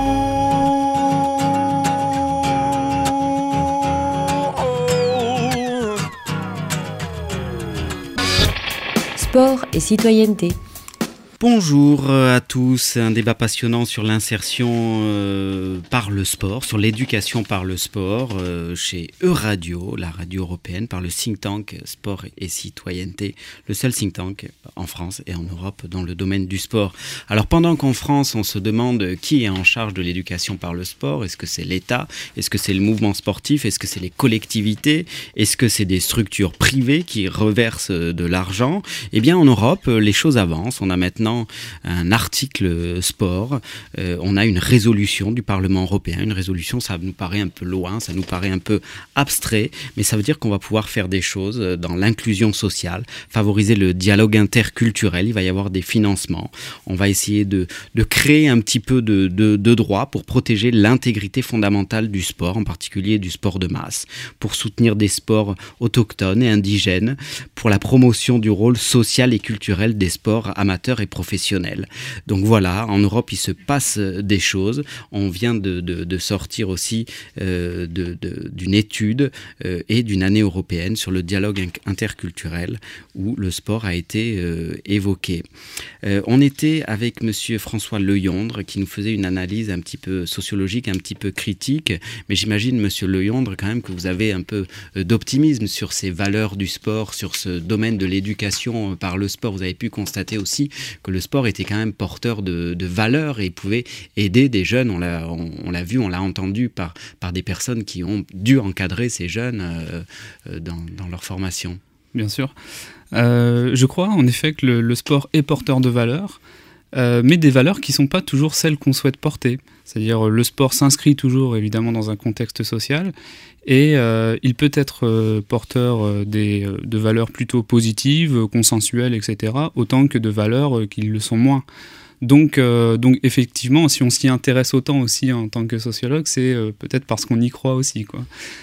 Sport et citoyenneté. Bonjour à tous, un débat passionnant sur l'insertion euh, par le sport, sur l'éducation par le sport euh, chez Euradio, la radio européenne, par le think tank Sport et Citoyenneté, le seul think tank en France et en Europe dans le domaine du sport. Alors pendant qu'en France on se demande qui est en charge de l'éducation par le sport, est-ce que c'est l'État, est-ce que c'est le mouvement sportif, est-ce que c'est les collectivités, est-ce que c'est des structures privées qui reversent de l'argent, eh bien en Europe les choses avancent, on a maintenant un article sport, euh, on a une résolution du Parlement européen, une résolution, ça nous paraît un peu loin, ça nous paraît un peu abstrait, mais ça veut dire qu'on va pouvoir faire des choses dans l'inclusion sociale, favoriser le dialogue interculturel, il va y avoir des financements, on va essayer de, de créer un petit peu de, de, de droits pour protéger l'intégrité fondamentale du sport, en particulier du sport de masse, pour soutenir des sports autochtones et indigènes, pour la promotion du rôle social et culturel des sports amateurs et professionnels. Donc voilà, en Europe, il se passe des choses. On vient de, de, de sortir aussi euh, de, de, d'une étude euh, et d'une année européenne sur le dialogue interculturel où le sport a été euh, évoqué. Euh, on était avec monsieur François Leyondre qui nous faisait une analyse un petit peu sociologique, un petit peu critique, mais j'imagine, monsieur Leyondre, quand même que vous avez un peu d'optimisme sur ces valeurs du sport, sur ce domaine de l'éducation par le sport. Vous avez pu constater aussi que le sport était quand même porteur de, de valeurs et pouvait aider des jeunes, on l'a, on, on l'a vu, on l'a entendu par, par des personnes qui ont dû encadrer ces jeunes euh, dans, dans leur formation. Bien sûr. Euh, je crois en effet que le, le sport est porteur de valeurs. euh, mais des valeurs qui ne sont pas toujours celles qu'on souhaite porter. C'est-à-dire le sport s'inscrit toujours évidemment dans un contexte social et euh, il peut être euh, porteur euh, des, euh, de valeurs plutôt positives, euh, consensuelles, et cetera, autant que de valeurs euh, qui le sont moins. Donc, euh, donc effectivement, si on s'y intéresse autant aussi en tant que sociologue, c'est euh, peut-être parce qu'on y croit aussi, quoi.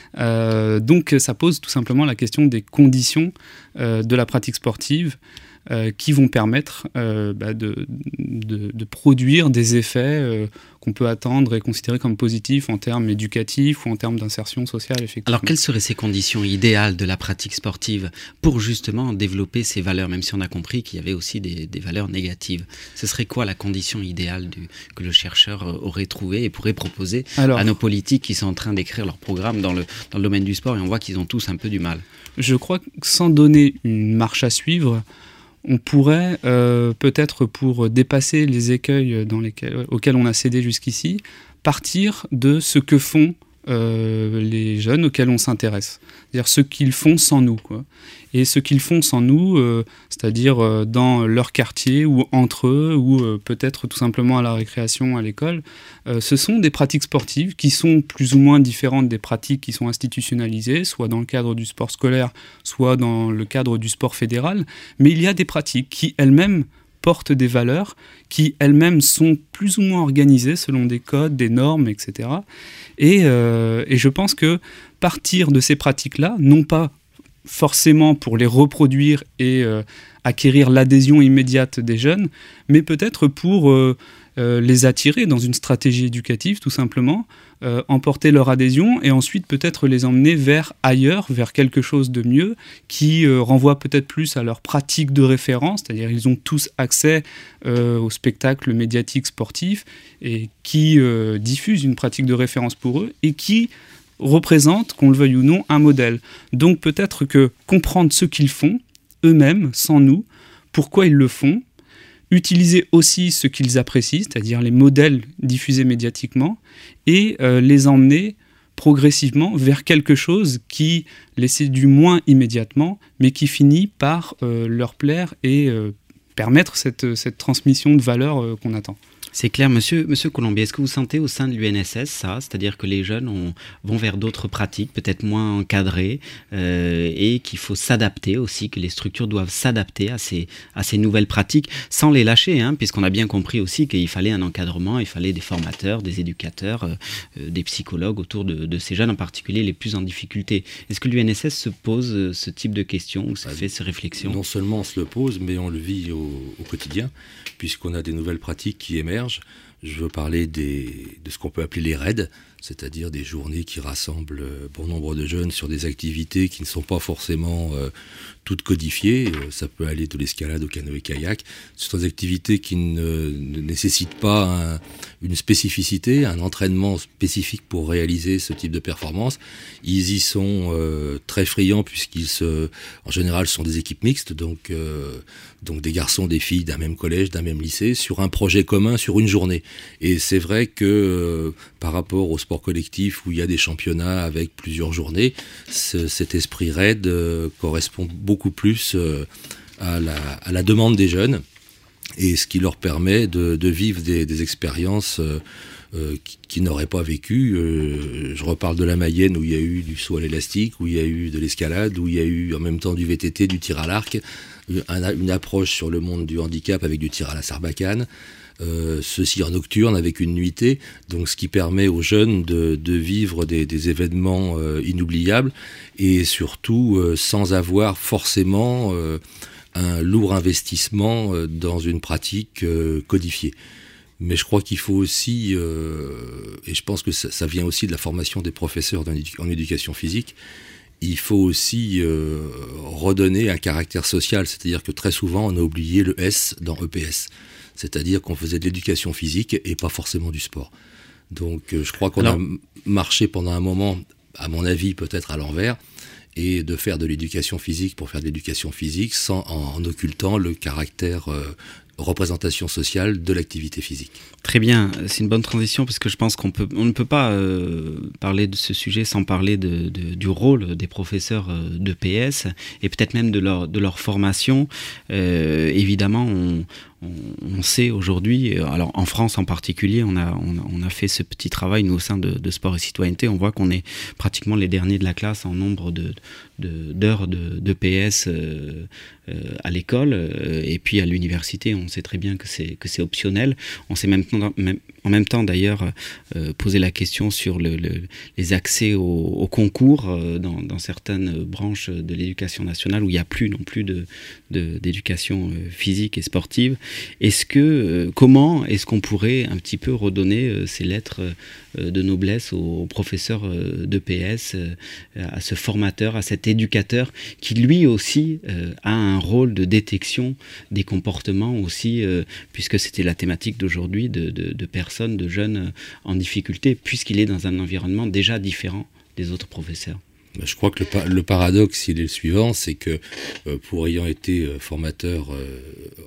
Euh, donc ça pose tout simplement la question des conditions euh, de la pratique sportive euh, qui vont permettre euh, bah, de, de, de produire des effets euh, qu'on peut attendre et considérer comme positifs en termes éducatifs ou en termes d'insertion sociale, effectivement. Alors, quelles seraient ces conditions idéales de la pratique sportive pour justement développer ces valeurs, même si on a compris qu'il y avait aussi des, des valeurs négatives? Ce serait quoi la condition idéale du, que le chercheur aurait trouvée et pourrait proposer Alors, à nos politiques qui sont en train d'écrire leur programme dans le, dans le domaine du sport, et on voit qu'ils ont tous un peu du mal? Je crois que sans donner une marche à suivre, on pourrait, euh, peut-être pour dépasser les écueils dans lesquels, auxquels on a cédé jusqu'ici, partir de ce que font euh, les jeunes auxquels on s'intéresse. C'est-à-dire ce qu'ils font sans nous, quoi. Et ce qu'ils font sans nous, euh, c'est-à-dire euh, dans leur quartier ou entre eux, ou euh, peut-être tout simplement à la récréation, à l'école, euh, ce sont des pratiques sportives qui sont plus ou moins différentes des pratiques qui sont institutionnalisées, soit dans le cadre du sport scolaire, soit dans le cadre du sport fédéral. Mais il y a des pratiques qui elles-mêmes portent des valeurs, qui elles-mêmes sont plus ou moins organisées selon des codes, des normes, et cetera. Et, euh, et je pense que partir de ces pratiques-là, non pas forcément pour les reproduire et euh, acquérir l'adhésion immédiate des jeunes, mais peut-être pour euh, euh, les attirer dans une stratégie éducative, tout simplement, euh, emporter leur adhésion et ensuite peut-être les emmener vers ailleurs, vers quelque chose de mieux, qui euh, renvoie peut-être plus à leur pratique de référence, c'est-à-dire ils ont tous accès euh, au spectacle médiatique sportif et qui euh, diffuse une pratique de référence pour eux et qui représente, qu'on le veuille ou non, un modèle. Donc peut-être que comprendre ce qu'ils font, eux-mêmes, sans nous, pourquoi ils le font, utiliser aussi ce qu'ils apprécient, c'est-à-dire les modèles diffusés médiatiquement, et euh, les emmener progressivement vers quelque chose qui les séduit moins immédiatement, mais qui finit par euh, leur plaire et euh, permettre cette, cette transmission de valeurs euh, qu'on attend. C'est clair, monsieur, monsieur Colombier, est-ce que vous sentez au sein de l'U N S S ça, c'est-à-dire que les jeunes ont, vont vers d'autres pratiques, peut-être moins encadrées, euh, et qu'il faut s'adapter aussi, que les structures doivent s'adapter à ces, à ces nouvelles pratiques, sans les lâcher, hein, puisqu'on a bien compris aussi qu'il fallait un encadrement, il fallait des formateurs, des éducateurs, euh, des psychologues autour de, de ces jeunes, en particulier les plus en difficulté. Est-ce que l'U N S S se pose ce type de questions, ou se fait ces réflexions? Non seulement on se le pose, mais on le vit au, au quotidien, puisqu'on a des nouvelles pratiques qui émergent. Je veux parler des, de ce qu'on peut appeler les raids, c'est-à-dire des journées qui rassemblent bon nombre de jeunes sur des activités qui ne sont pas forcément euh, toutes codifiées. Ça peut aller de l'escalade au canoë-kayak. Ce sont des activités qui ne, ne nécessitent pas un, une spécificité, un entraînement spécifique pour réaliser ce type de performance. Ils y sont euh, très friands puisqu'ils se, en général, sont des équipes mixtes, donc, euh, donc des garçons, des filles d'un même collège, d'un même lycée, sur un projet commun, sur une journée. Et c'est vrai que euh, par rapport au sport collectif où il y a des championnats avec plusieurs journées, ce, cet esprit raid euh, correspond beaucoup plus euh, à, la, à la demande des jeunes et ce qui leur permet de, de vivre des, des expériences euh, euh, qui, qui n'auraient pas vécu. Euh, je reparle de la Mayenne où il y a eu du saut à l'élastique, où il y a eu de l'escalade, où il y a eu en même temps du V T T, du tir à l'arc, un, une approche sur le monde du handicap avec du tir à la sarbacane. Euh, ceci en nocturne avec une nuitée, donc ce qui permet aux jeunes de, de vivre des, des événements euh, inoubliables et surtout euh, sans avoir forcément euh, un lourd investissement euh, dans une pratique euh, codifiée. Mais je crois qu'il faut aussi, euh, et je pense que ça, ça vient aussi de la formation des professeurs en, édu- en éducation physique, il faut aussi euh, redonner un caractère social, c'est-à-dire que très souvent on a oublié le S dans E P S. C'est-à-dire qu'on faisait de l'éducation physique et pas forcément du sport. Donc euh, je crois qu'on Alors, a marché pendant un moment, à mon avis peut-être à l'envers, et de faire de l'éducation physique pour faire de l'éducation physique sans, en, en occultant le caractère euh, représentation sociale de l'activité physique. Très bien, c'est une bonne transition parce que je pense qu'on peut, on ne peut pas euh, parler de ce sujet sans parler de, de, du rôle des professeurs de P S et peut-être même de leur, de leur formation. Euh, évidemment, on, on, on sait aujourd'hui, alors en France en particulier, on a, on a, on a fait ce petit travail, nous, au sein de, de Sport et Citoyenneté. On voit qu'on est pratiquement les derniers de la classe en nombre de, de, d'heures de, de P S euh, euh, à l'école. Euh, et puis à l'université, on sait très bien que c'est, que c'est optionnel. On s'est même, même, en même temps d'ailleurs euh, posé la question sur le, le, les accès au, au concours euh, dans, dans certaines branches de l'éducation nationale où il n'y a plus non plus de, de, d'éducation euh, physique et sportive. Est-ce que, euh, comment est-ce qu'on pourrait un petit peu redonner euh, ces lettres euh, de noblesse aux, aux professeurs euh, de P S, euh, à ce formateur, à cet éducateur qui lui aussi euh, a un rôle de détection des comportements aussi, euh, puisque c'était la thématique d'aujourd'hui, de, de, de personnes, de jeunes en difficulté, puisqu'il est dans un environnement déjà différent des autres professeurs. Je crois que le, pa- le paradoxe, il est le suivant, c'est que euh, pour ayant été euh, formateur euh,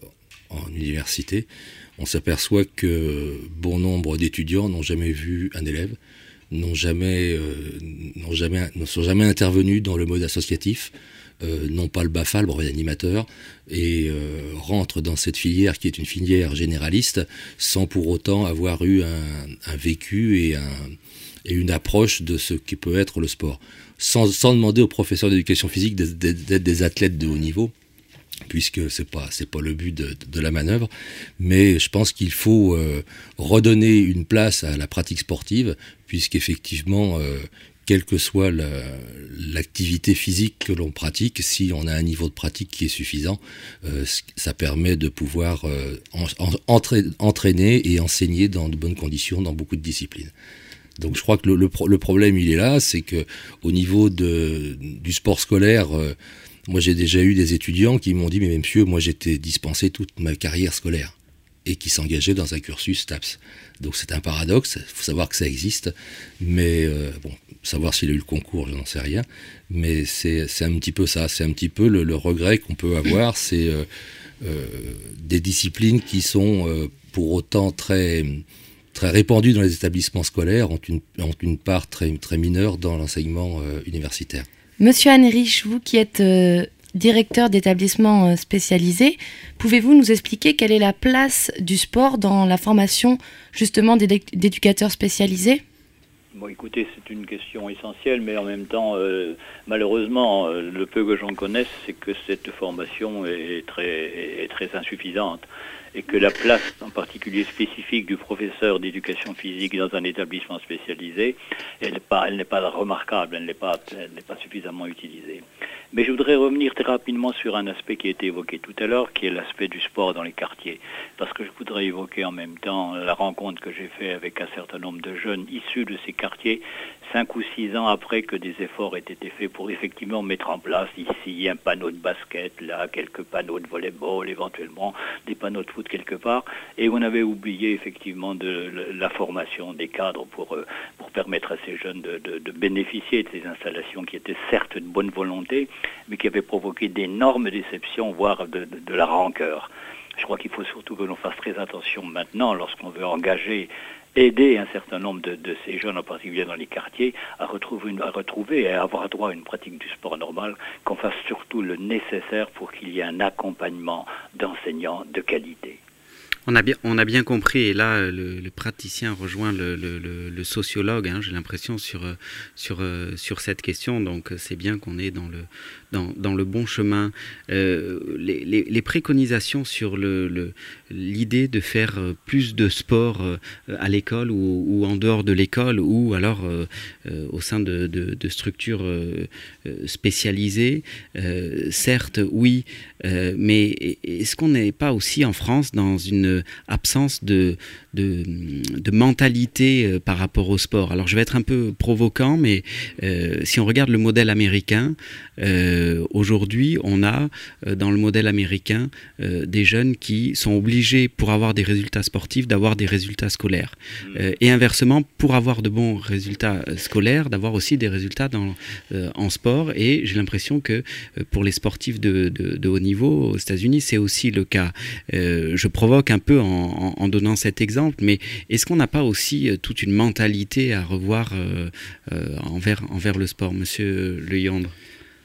en université, on s'aperçoit que bon nombre d'étudiants n'ont jamais vu un élève, n'ont jamais, euh, n'ont jamais, ne sont jamais intervenus dans le mode associatif, euh, n'ont pas le BAFA, le brevet d'animateur, et euh, rentrent dans cette filière qui est une filière généraliste, sans pour autant avoir eu un, un vécu et, un, et une approche de ce qui peut être le sport. Sans, sans demander aux professeurs d'éducation physique d'être, d'être des athlètes de haut niveau, puisque c'est pas c'est pas le but de, de la manœuvre, mais je pense qu'il faut euh, redonner une place à la pratique sportive, puisqu'effectivement, euh, quelle que soit la, l'activité physique que l'on pratique, si on a un niveau de pratique qui est suffisant, euh, ça permet de pouvoir euh, en, en, entra- entraîner et enseigner dans de bonnes conditions dans beaucoup de disciplines. Donc je crois que le, le, le problème il est là, c'est que au niveau de, du sport scolaire, euh, moi j'ai déjà eu des étudiants qui m'ont dit mais monsieur, moi j'étais dispensé toute ma carrière scolaire et qui s'engageaient dans un cursus T A P S. Donc c'est un paradoxe, il faut savoir que ça existe, mais euh, bon, savoir s'il a eu le concours, je n'en sais rien, mais c'est, c'est un petit peu ça, c'est un petit peu le, le regret qu'on peut avoir, c'est euh, euh, des disciplines qui sont euh, pour autant très... très répandues dans les établissements scolaires, ont une, ont une part très, très mineure dans l'enseignement euh, universitaire. Monsieur Heinrich, vous qui êtes euh, directeur d'établissement euh, spécialisé, pouvez-vous nous expliquer quelle est la place du sport dans la formation justement d'édu- d'éducateurs spécialisés ? Bon, écoutez, c'est une question essentielle, mais en même temps, euh, malheureusement, euh, le peu que j'en connaisse, c'est que cette formation est très, est très insuffisante et que la place, en particulier spécifique, du professeur d'éducation physique dans un établissement spécialisé, elle n'est pas, elle n'est pas remarquable, elle n'est pas, elle n'est pas suffisamment utilisée. Mais je voudrais revenir très rapidement sur un aspect qui a été évoqué tout à l'heure, qui est l'aspect du sport dans les quartiers. Parce que je voudrais évoquer en même temps la rencontre que j'ai faite avec un certain nombre de jeunes issus de ces quartiers, cinq ou six ans après que des efforts aient été faits pour effectivement mettre en place ici un panneau de basket, là, quelques panneaux de volleyball, éventuellement des panneaux de foot quelque part. Et on avait oublié effectivement de la formation des cadres pour, pour permettre à ces jeunes de, de, de bénéficier de ces installations qui étaient certes de bonne volonté, mais qui avaient provoqué d'énormes déceptions, voire de, de, de la rancœur. Je crois qu'il faut surtout que l'on fasse très attention maintenant, lorsqu'on veut engager, aider un certain nombre de, de ces jeunes, en particulier dans les quartiers, à retrouver, une, à retrouver et à avoir droit à une pratique du sport normal, qu'on fasse surtout le nécessaire pour qu'il y ait un accompagnement d'enseignants de qualité. On a bien, on a bien compris, et là le, le praticien rejoint le, le, le, le sociologue, hein, j'ai l'impression, sur, sur, sur cette question, donc c'est bien qu'on est dans le, dans, dans le bon chemin. Euh, les, les, les préconisations sur le, le, l'idée de faire plus de sport à l'école ou, ou en dehors de l'école, ou alors euh, euh, au sein de, de, de structures euh, spécialisées, euh, certes oui, euh, mais est-ce qu'on n'est pas aussi en France dans une absence de, de, de mentalité euh, par rapport au sport? Alors je vais être un peu provoquant, mais euh, si on regarde le modèle américain, euh, aujourd'hui on a euh, dans le modèle américain euh, des jeunes qui sont obligés, pour avoir des résultats sportifs, d'avoir des résultats scolaires. Euh, et inversement, pour avoir de bons résultats scolaires, d'avoir aussi des résultats dans, euh, en sport. Et j'ai l'impression que euh, pour les sportifs de, de, de haut niveau aux États-Unis, c'est aussi le cas. Euh, je provoque un peu en, en, en donnant cet exemple, mais est-ce qu'on n'a pas aussi euh, toute une mentalité à revoir euh, euh, envers, envers le sport, monsieur Le Yandre?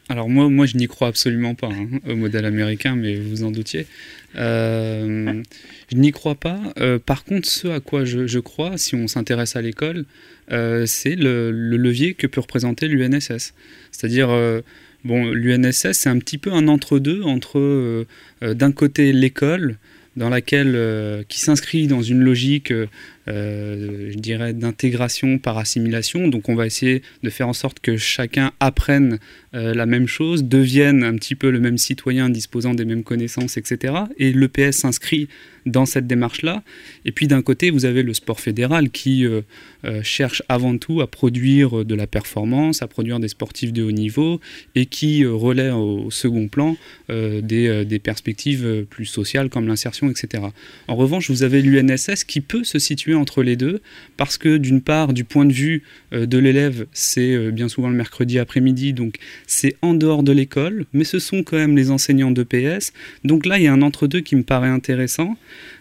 Alors moi, moi je n'y crois absolument pas hein, au modèle américain, mais vous vous en doutiez. Euh, je n'y crois pas. Euh, par contre, ce à quoi je, je crois, si on s'intéresse à l'école, euh, c'est le, le levier que peut représenter l'U N S S. C'est-à-dire, euh, bon, l'U N S S, c'est un petit peu un entre-deux entre, euh, euh, d'un côté, l'école, dans laquelle, euh, qui s'inscrit dans une logique, euh, je dirais, d'intégration par assimilation. Donc on va essayer de faire en sorte que chacun apprenne euh, la même chose, devienne un petit peu le même citoyen disposant des mêmes connaissances, et cetera. Et l'E P S s'inscrit dans cette démarche-là. Et puis d'un côté, vous avez le sport fédéral qui euh, euh, cherche avant tout à produire de la performance, à produire des sportifs de haut niveau et qui euh, relaie au, au second plan euh, des, euh, des perspectives plus sociales comme l'insertion, et cetera. En revanche, vous avez l'U N S S qui peut se situer entre les deux parce que d'une part, du point de vue euh, de l'élève, c'est euh, bien souvent le mercredi après-midi, donc c'est en dehors de l'école, mais ce sont quand même les enseignants d'E P S. Donc là, il y a un entre-deux qui me paraît intéressant.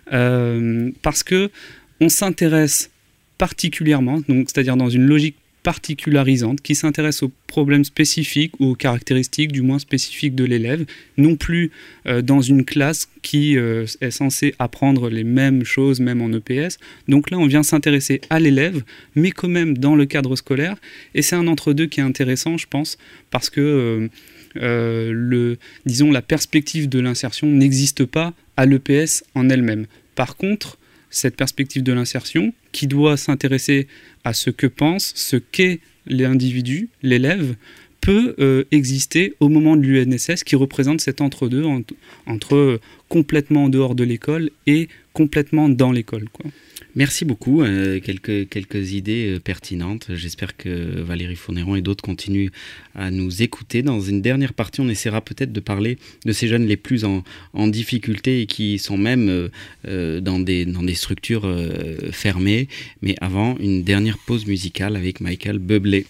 Euh, parce que on s'intéresse particulièrement, donc c'est-à-dire dans une logique particularisante, qui s'intéresse aux problèmes spécifiques ou aux caractéristiques du moins spécifiques de l'élève, non plus euh, dans une classe qui euh, est censée apprendre les mêmes choses, même en E P S. Donc là, on vient s'intéresser à l'élève, mais quand même dans le cadre scolaire, et c'est un entre-deux qui est intéressant, je pense, parce que euh, euh, le, disons, la perspective de l'insertion n'existe pas à l'E P S en elle-même. Par contre, cette perspective de l'insertion, qui doit s'intéresser à ce que pense, ce qu'est l'individu, l'élève, peut euh, exister au moment de l'U N S S, qui représente cet entre-deux, entre, entre euh, complètement en dehors de l'école et complètement dans l'école, quoi. Merci beaucoup, euh, quelques, quelques idées euh, pertinentes. J'espère que Valérie Fournéron et d'autres continuent à nous écouter. Dans une dernière partie, on essaiera peut-être de parler de ces jeunes les plus en, en difficulté et qui sont même euh, euh, dans, des, dans des structures euh, fermées. Mais avant, une dernière pause musicale avec Michael Bublé.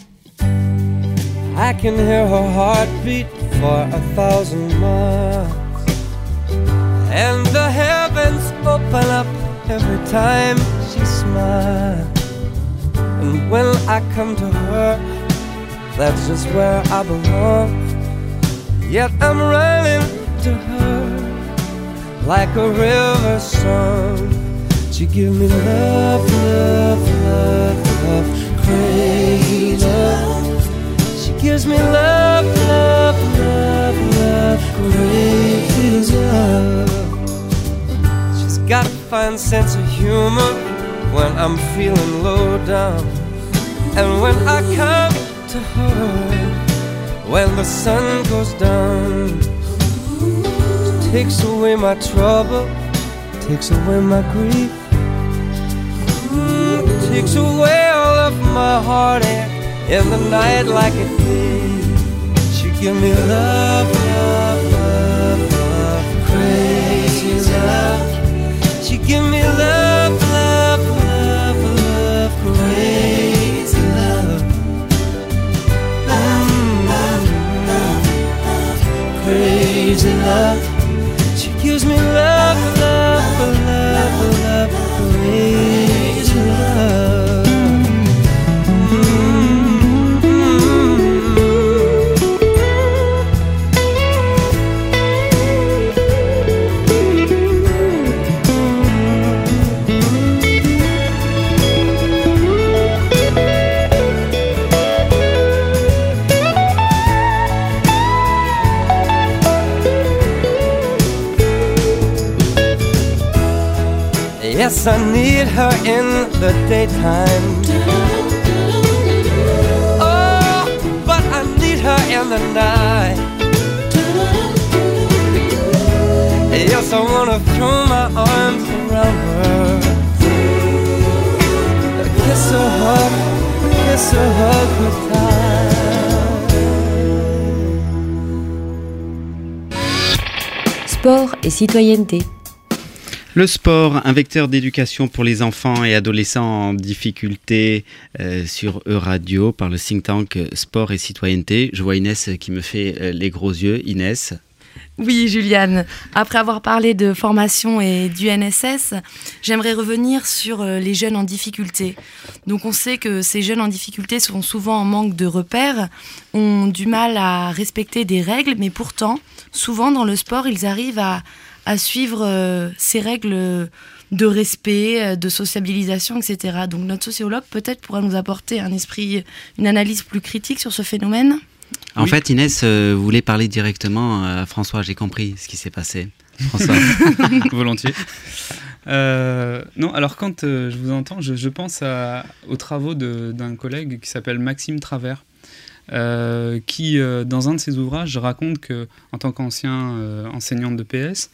I can hear her heartbeat for a thousand miles, and the heavens open up every time she smiles. And when I come to her, that's just where I belong. Yet I'm running to her like a river song. She give me love, love, love, love, crazy love. She gives me love, love, love, love, crazy love. Got a fine sense of humor when I'm feeling low down. And when I come to her, when the sun goes down, she takes away my trouble, takes away my grief, mm, takes away all of my heartache in the night like a thief. She give me love, love, love, love, crazy love. She give me love, love, love, love, crazy love. Mm-hmm. Crazy love. She gives me love, love, love, love, crazy love. Yes, I need her in the daytime. Oh, but I need her in the night. Yes, I wanna throw my arms around her, kiss her, hug, kiss her, hug her tight. Sport et citoyenneté. Le sport, un vecteur d'éducation pour les enfants et adolescents en difficulté euh, sur E-Radio par le think tank Sport et Citoyenneté. Je vois Inès qui me fait euh, les gros yeux. Inès. Oui, Juliane. Après avoir parlé de formation et d'U N S S, j'aimerais revenir sur les jeunes en difficulté. Donc on sait que ces jeunes en difficulté sont souvent en manque de repères, ont du mal à respecter des règles, mais pourtant, souvent dans le sport, ils arrivent à, à suivre euh, ces règles de respect, de sociabilisation, et cetera. Donc notre sociologue peut-être pourra nous apporter un esprit, une analyse plus critique sur ce phénomène. En Oui. fait, Inès euh, voulait parler directement à François. J'ai compris ce qui s'est passé. François. Volontiers. Euh, non, alors quand euh, je vous entends, je, je pense à, aux travaux de, d'un collègue qui s'appelle Maxime Travers, euh, qui, euh, dans un de ses ouvrages, raconte qu'en tant qu'ancien euh, enseignant de P S,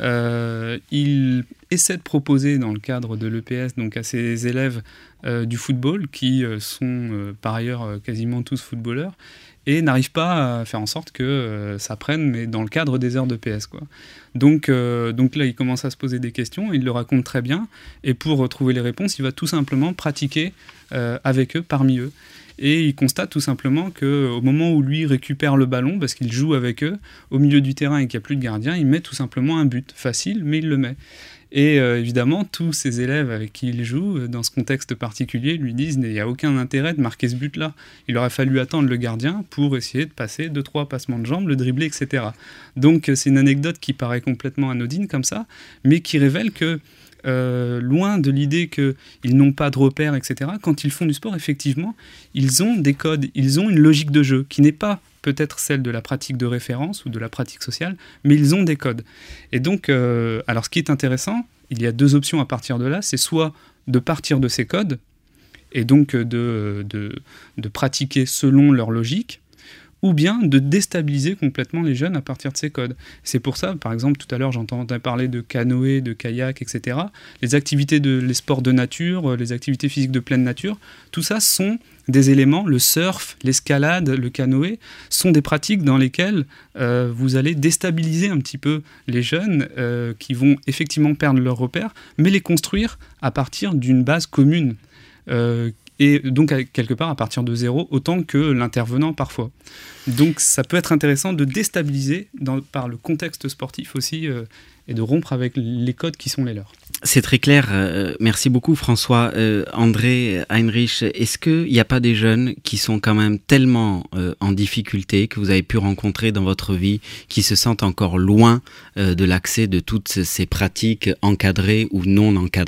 euh, il essaie de proposer dans le cadre de l'E P S donc à ses élèves euh, du football, qui euh, sont euh, par ailleurs euh, quasiment tous footballeurs, et n'arrive pas à faire en sorte que euh, ça prenne, mais dans le cadre des heures de P S, quoi. Donc, euh, donc là, il commence à se poser des questions, il le raconte très bien, et pour trouver les réponses, il va tout simplement pratiquer euh, avec eux, parmi eux. Et il constate tout simplement qu'au moment où lui récupère le ballon, parce qu'il joue avec eux, au milieu du terrain et qu'il n'y a plus de gardien, il met tout simplement un but. Facile, mais il le met. Et euh, évidemment, tous ses élèves avec qui il joue, dans ce contexte particulier, lui disent « il n'y a aucun intérêt de marquer ce but-là. Il aurait fallu attendre le gardien pour essayer de passer deux, trois passements de jambes, le dribbler, et cetera » Donc c'est une anecdote qui paraît complètement anodine comme ça, mais qui révèle que, euh, loin de l'idée qu'ils n'ont pas de repères, et cetera, quand ils font du sport, effectivement, ils ont des codes, ils ont une logique de jeu qui n'est pas peut-être celle de la pratique de référence ou de la pratique sociale, mais ils ont des codes. Et donc, euh, alors ce qui est intéressant, il y a deux options à partir de là, c'est soit de partir de ces codes, et donc de, de, de pratiquer selon leur logique, ou bien de déstabiliser complètement les jeunes à partir de ces codes. C'est pour ça, par exemple, tout à l'heure, j'entendais parler de canoë, de kayak, et cetera. Les activités, de, les sports de nature, les activités physiques de pleine nature, tout ça sont des éléments, le surf, l'escalade, le canoë, sont des pratiques dans lesquelles euh, vous allez déstabiliser un petit peu les jeunes euh, qui vont effectivement perdre leurs repères, mais les construire à partir d'une base commune. Euh, et donc quelque part à partir de zéro, autant que l'intervenant parfois. Donc ça peut être intéressant de déstabiliser dans, par le contexte sportif aussi, euh, et de rompre avec les codes qui sont les leurs. C'est très clair, euh, merci beaucoup François. Euh, André, Heinrich, est-ce qu'il n'y a pas des jeunes qui sont quand même tellement euh, en difficulté, que vous avez pu rencontrer dans votre vie, qui se sentent encore loin euh, de l'accès de toutes ces pratiques encadrées ou non encadrées ?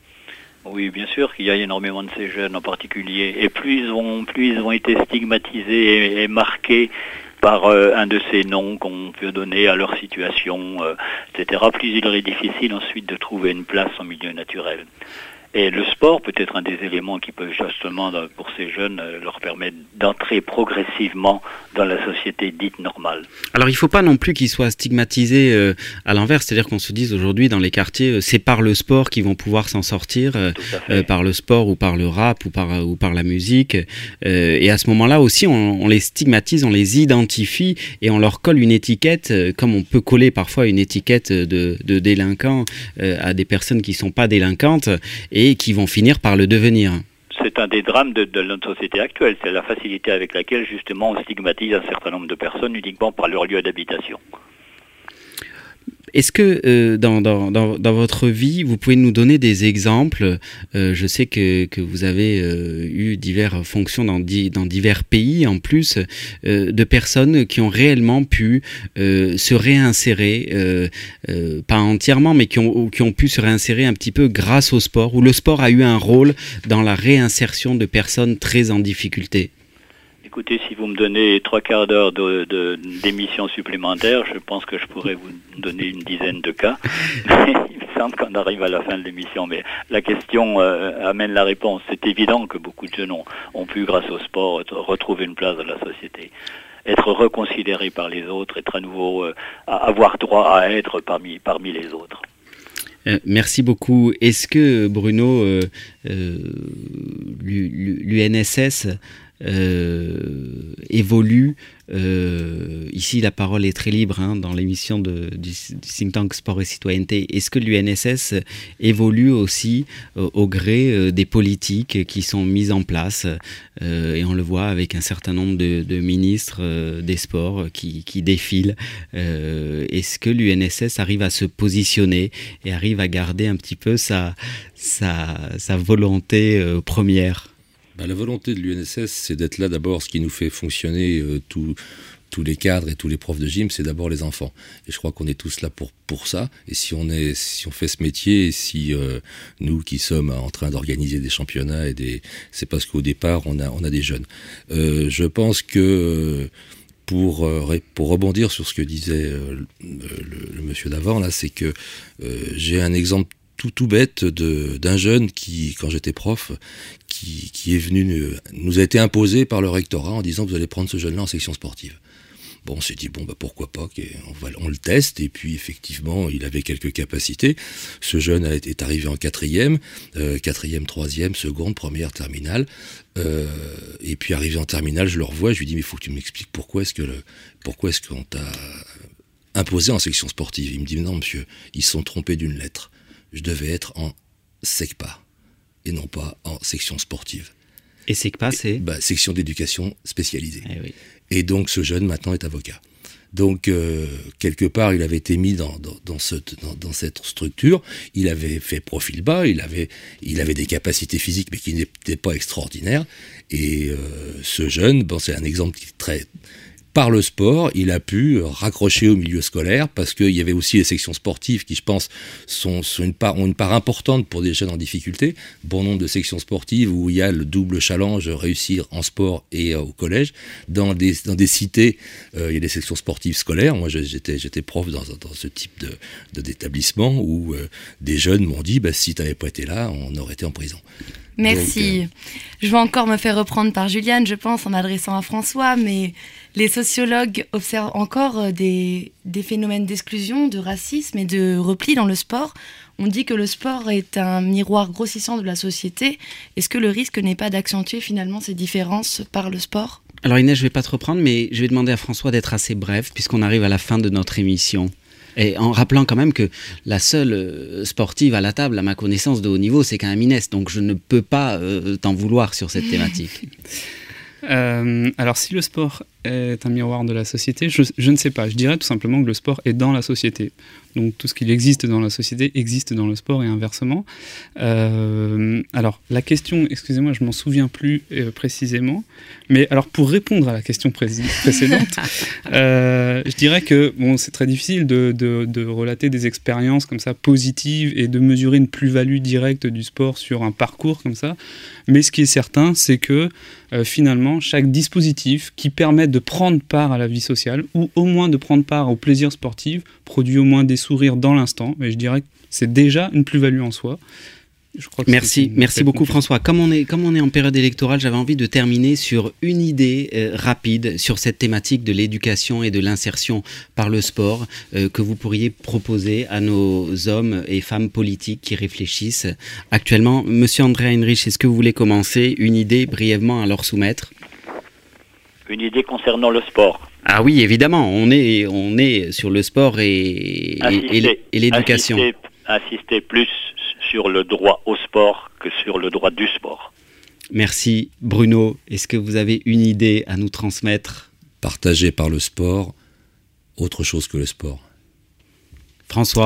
Oui, bien sûr qu'il y a énormément de ces jeunes en particulier. Et plus ils ont, plus ils ont été stigmatisés et, et marqués par euh, un de ces noms qu'on peut donner à leur situation, euh, et cetera, plus il leur est difficile ensuite de trouver une place en milieu naturel. Et le sport peut être un des éléments qui peut justement, pour ces jeunes, leur permettre d'entrer progressivement dans la société dite normale. Alors il ne faut pas non plus qu'ils soient stigmatisés euh, à l'envers, c'est-à-dire qu'on se dise aujourd'hui dans les quartiers, euh, c'est par le sport qu'ils vont pouvoir s'en sortir, euh, euh, par le sport ou par le rap ou par, ou par la musique. Euh, et à ce moment-là aussi, on, on les stigmatise, on les identifie et on leur colle une étiquette, euh, comme on peut coller parfois une étiquette de, de délinquant euh, à des personnes qui ne sont pas délinquantes, et qui vont finir par le devenir. C'est un des drames de, de notre société actuelle, c'est la facilité avec laquelle justement on stigmatise un certain nombre de personnes uniquement par leur lieu d'habitation. Est-ce que euh, dans, dans, dans, dans votre vie, vous pouvez nous donner des exemples ? euh, Je sais que, que vous avez euh, eu diverses fonctions dans, di, dans divers pays en plus, euh, de personnes qui ont réellement pu euh, se réinsérer, euh, euh, pas entièrement, mais qui ont, qui ont pu se réinsérer un petit peu grâce au sport, où le sport a eu un rôle dans la réinsertion de personnes très en difficulté. Écoutez, si vous me donnez trois quarts d'heure de, de, d'émissions supplémentaires, je pense que je pourrais vous donner une dizaine de cas. Il me semble qu'on arrive à la fin de l'émission, mais la question euh, amène la réponse. C'est évident que beaucoup de jeunes ont, ont pu, grâce au sport, retrouver une place dans la société, être reconsidérés par les autres, être à nouveau, euh, avoir droit à être parmi, parmi les autres. Euh, merci beaucoup. Est-ce que, Bruno, euh, euh, l'U N S S euh, évolue, euh, ici la parole est très libre hein, dans l'émission de, du, du think tank Sport et Citoyenneté, est-ce que l'U N S S évolue aussi euh, au gré euh, des politiques qui sont mises en place euh, et on le voit avec un certain nombre de, de ministres euh, des sports qui, qui défilent. Euh, est-ce que l'U N S S arrive à se positionner et arrive à garder un petit peu sa, sa, sa volonté euh, première ? Ben, la volonté de l'U N S S, c'est d'être là d'abord. Ce qui nous fait fonctionner euh, tout, tous les cadres et tous les profs de gym, c'est d'abord les enfants. Et je crois qu'on est tous là pour, pour ça. Et si on, est, si on fait ce métier, et si euh, nous qui sommes en train d'organiser des championnats, et des, c'est parce qu'au départ, on a, on a des jeunes. Euh, je pense que... Pour, euh, pour rebondir sur ce que disait euh, le, le monsieur d'avant, là, c'est que euh, j'ai un exemple tout tout bête de, d'un jeune qui, quand j'étais prof, qui, qui est venu, nous a été imposé par le rectorat en disant vous allez prendre ce jeune-là en section sportive. Bon, on s'est dit, bon, bah, pourquoi pas, on, va, on le teste, et puis effectivement, il avait quelques capacités. Ce jeune a, est arrivé en quatrième, euh, quatrième, troisième, seconde, première, terminale, euh, et puis arrivé en terminale, je le revois, je lui dis, mais il faut que tu m'expliques pourquoi est-ce que le, pourquoi est-ce qu'on t'a imposé en section sportive. Il me dit, non monsieur, ils se sont trompés d'une lettre. Je devais être en SECPA, et non pas en section sportive. Et SECPA, c'est bah, section d'éducation spécialisée. Eh oui. Et donc ce jeune maintenant est avocat. Donc euh, quelque part il avait été mis dans, dans, dans, ce, dans, dans cette structure, il avait fait profil bas, il avait, il avait des capacités physiques mais qui n'étaient pas extraordinaires. Et euh, ce jeune, bon, c'est un exemple qui est très... Par le sport, il a pu raccrocher au milieu scolaire parce qu'il y avait aussi les sections sportives qui, je pense, sont, sont une part, ont une part importante pour des jeunes en difficulté. Bon nombre de sections sportives où il y a le double challenge, réussir en sport et euh, au collège. Dans des, dans des cités, euh, il y a des sections sportives scolaires. Moi, j'étais, j'étais prof dans, dans ce type de, de, d'établissement où euh, des jeunes m'ont dit bah, si tu n'avais pas été là, on aurait été en prison. Merci. Donc, euh... Je vais encore me faire reprendre par Juliane, je pense, en m'adressant à François, mais les sociologues observent encore des, des phénomènes d'exclusion, de racisme et de repli dans le sport. On dit que le sport est un miroir grossissant de la société. Est-ce que le risque n'est pas d'accentuer finalement ces différences par le sport ? Alors Inès, je ne vais pas te reprendre, mais je vais demander à François d'être assez bref, puisqu'on arrive à la fin de notre émission. Et en rappelant quand même que la seule sportive à la table, à ma connaissance, de haut niveau, c'est quand même Inès. Donc je ne peux pas euh, t'en vouloir sur cette thématique. Euh, alors si le sport est un miroir de la société, je, je ne sais pas. Je dirais tout simplement que le sport est dans la société. Donc tout ce qui existe dans la société existe dans le sport et inversement. Euh, alors la question, excusez-moi, je m'en souviens plus euh, précisément. Mais alors pour répondre à la question pré- précédente, euh, je dirais que bon, c'est très difficile de, de, de relater des expériences comme ça positives et de mesurer une plus-value directe du sport sur un parcours comme ça. Mais ce qui est certain, c'est que euh, finalement, chaque dispositif qui permet de prendre part à la vie sociale, ou au moins de prendre part au plaisir sportif, produit au moins des sourires dans l'instant. Et je dirais que c'est déjà une plus-value en soi. Je crois que merci, merci beaucoup François. Comme on est, comme on est en période électorale, j'avais envie de terminer sur une idée euh, rapide sur cette thématique de l'éducation et de l'insertion par le sport euh, que vous pourriez proposer à nos hommes et femmes politiques qui réfléchissent actuellement. Monsieur André Heinrich, est-ce que vous voulez commencer une idée brièvement à leur soumettre ? Une idée concernant le sport. Ah oui, évidemment, on est, on est sur le sport et, assister, et, et l'éducation. Assister, assister plus sur le droit au sport que sur le droit du sport. Merci Bruno. Est-ce que vous avez une idée à nous transmettre ? Partagé par le sport, autre chose que le sport. François ?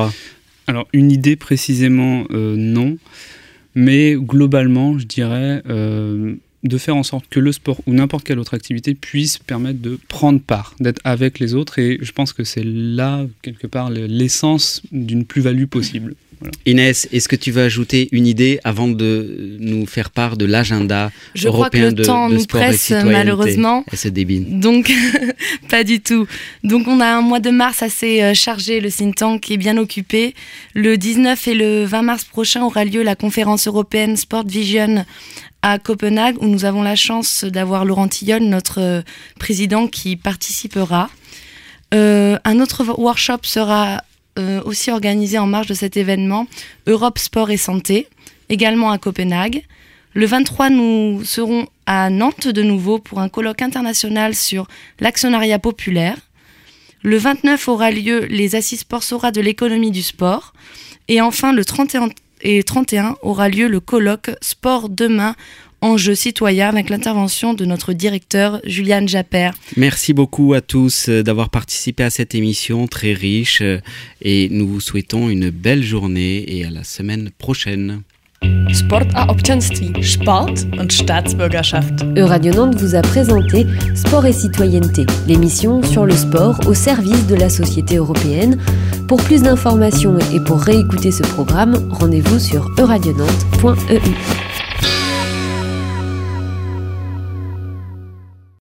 Alors une idée précisément, euh, non. Mais globalement, je dirais... Euh, de faire en sorte que le sport ou n'importe quelle autre activité puisse permettre de prendre part, d'être avec les autres. Et je pense que c'est là, quelque part, l'essence d'une plus-value possible. Voilà. Inès, est-ce que tu veux ajouter une idée avant de nous faire part de l'agenda je européen de, temps de nous sport presse, et citoyenneté ? malheureusement. Elle se débine. Donc, pas du tout. Donc, on a un mois de mars assez chargé. Le think tank est bien occupé. Le dix-neuf et le vingt mars prochain aura lieu la conférence européenne Sport Vision à Copenhague, où nous avons la chance d'avoir Laurent Tilleul, notre président, qui participera. Euh, un autre workshop sera euh, aussi organisé en marge de cet événement, Europe Sport et Santé, également à Copenhague. Le vingt-trois, nous serons à Nantes de nouveau pour un colloque international sur l'actionnariat populaire. Le vingt-neuf aura lieu les Assises Sportsora de l'économie du sport. Et enfin, le trente et un, et trente et un aura lieu le colloque Sport demain, enjeux citoyens, avec l'intervention de notre directeur Juliane Japper. Merci beaucoup à tous d'avoir participé à cette émission très riche et nous vous souhaitons une belle journée et à la semaine prochaine. Sport a občanství, Sport und Staatsbürgerschaft. Euradio Nantes vous a présenté Sport et citoyenneté, l'émission sur le sport au service de la société européenne. Pour plus d'informations et pour réécouter ce programme, rendez-vous sur euradio nantes point e u.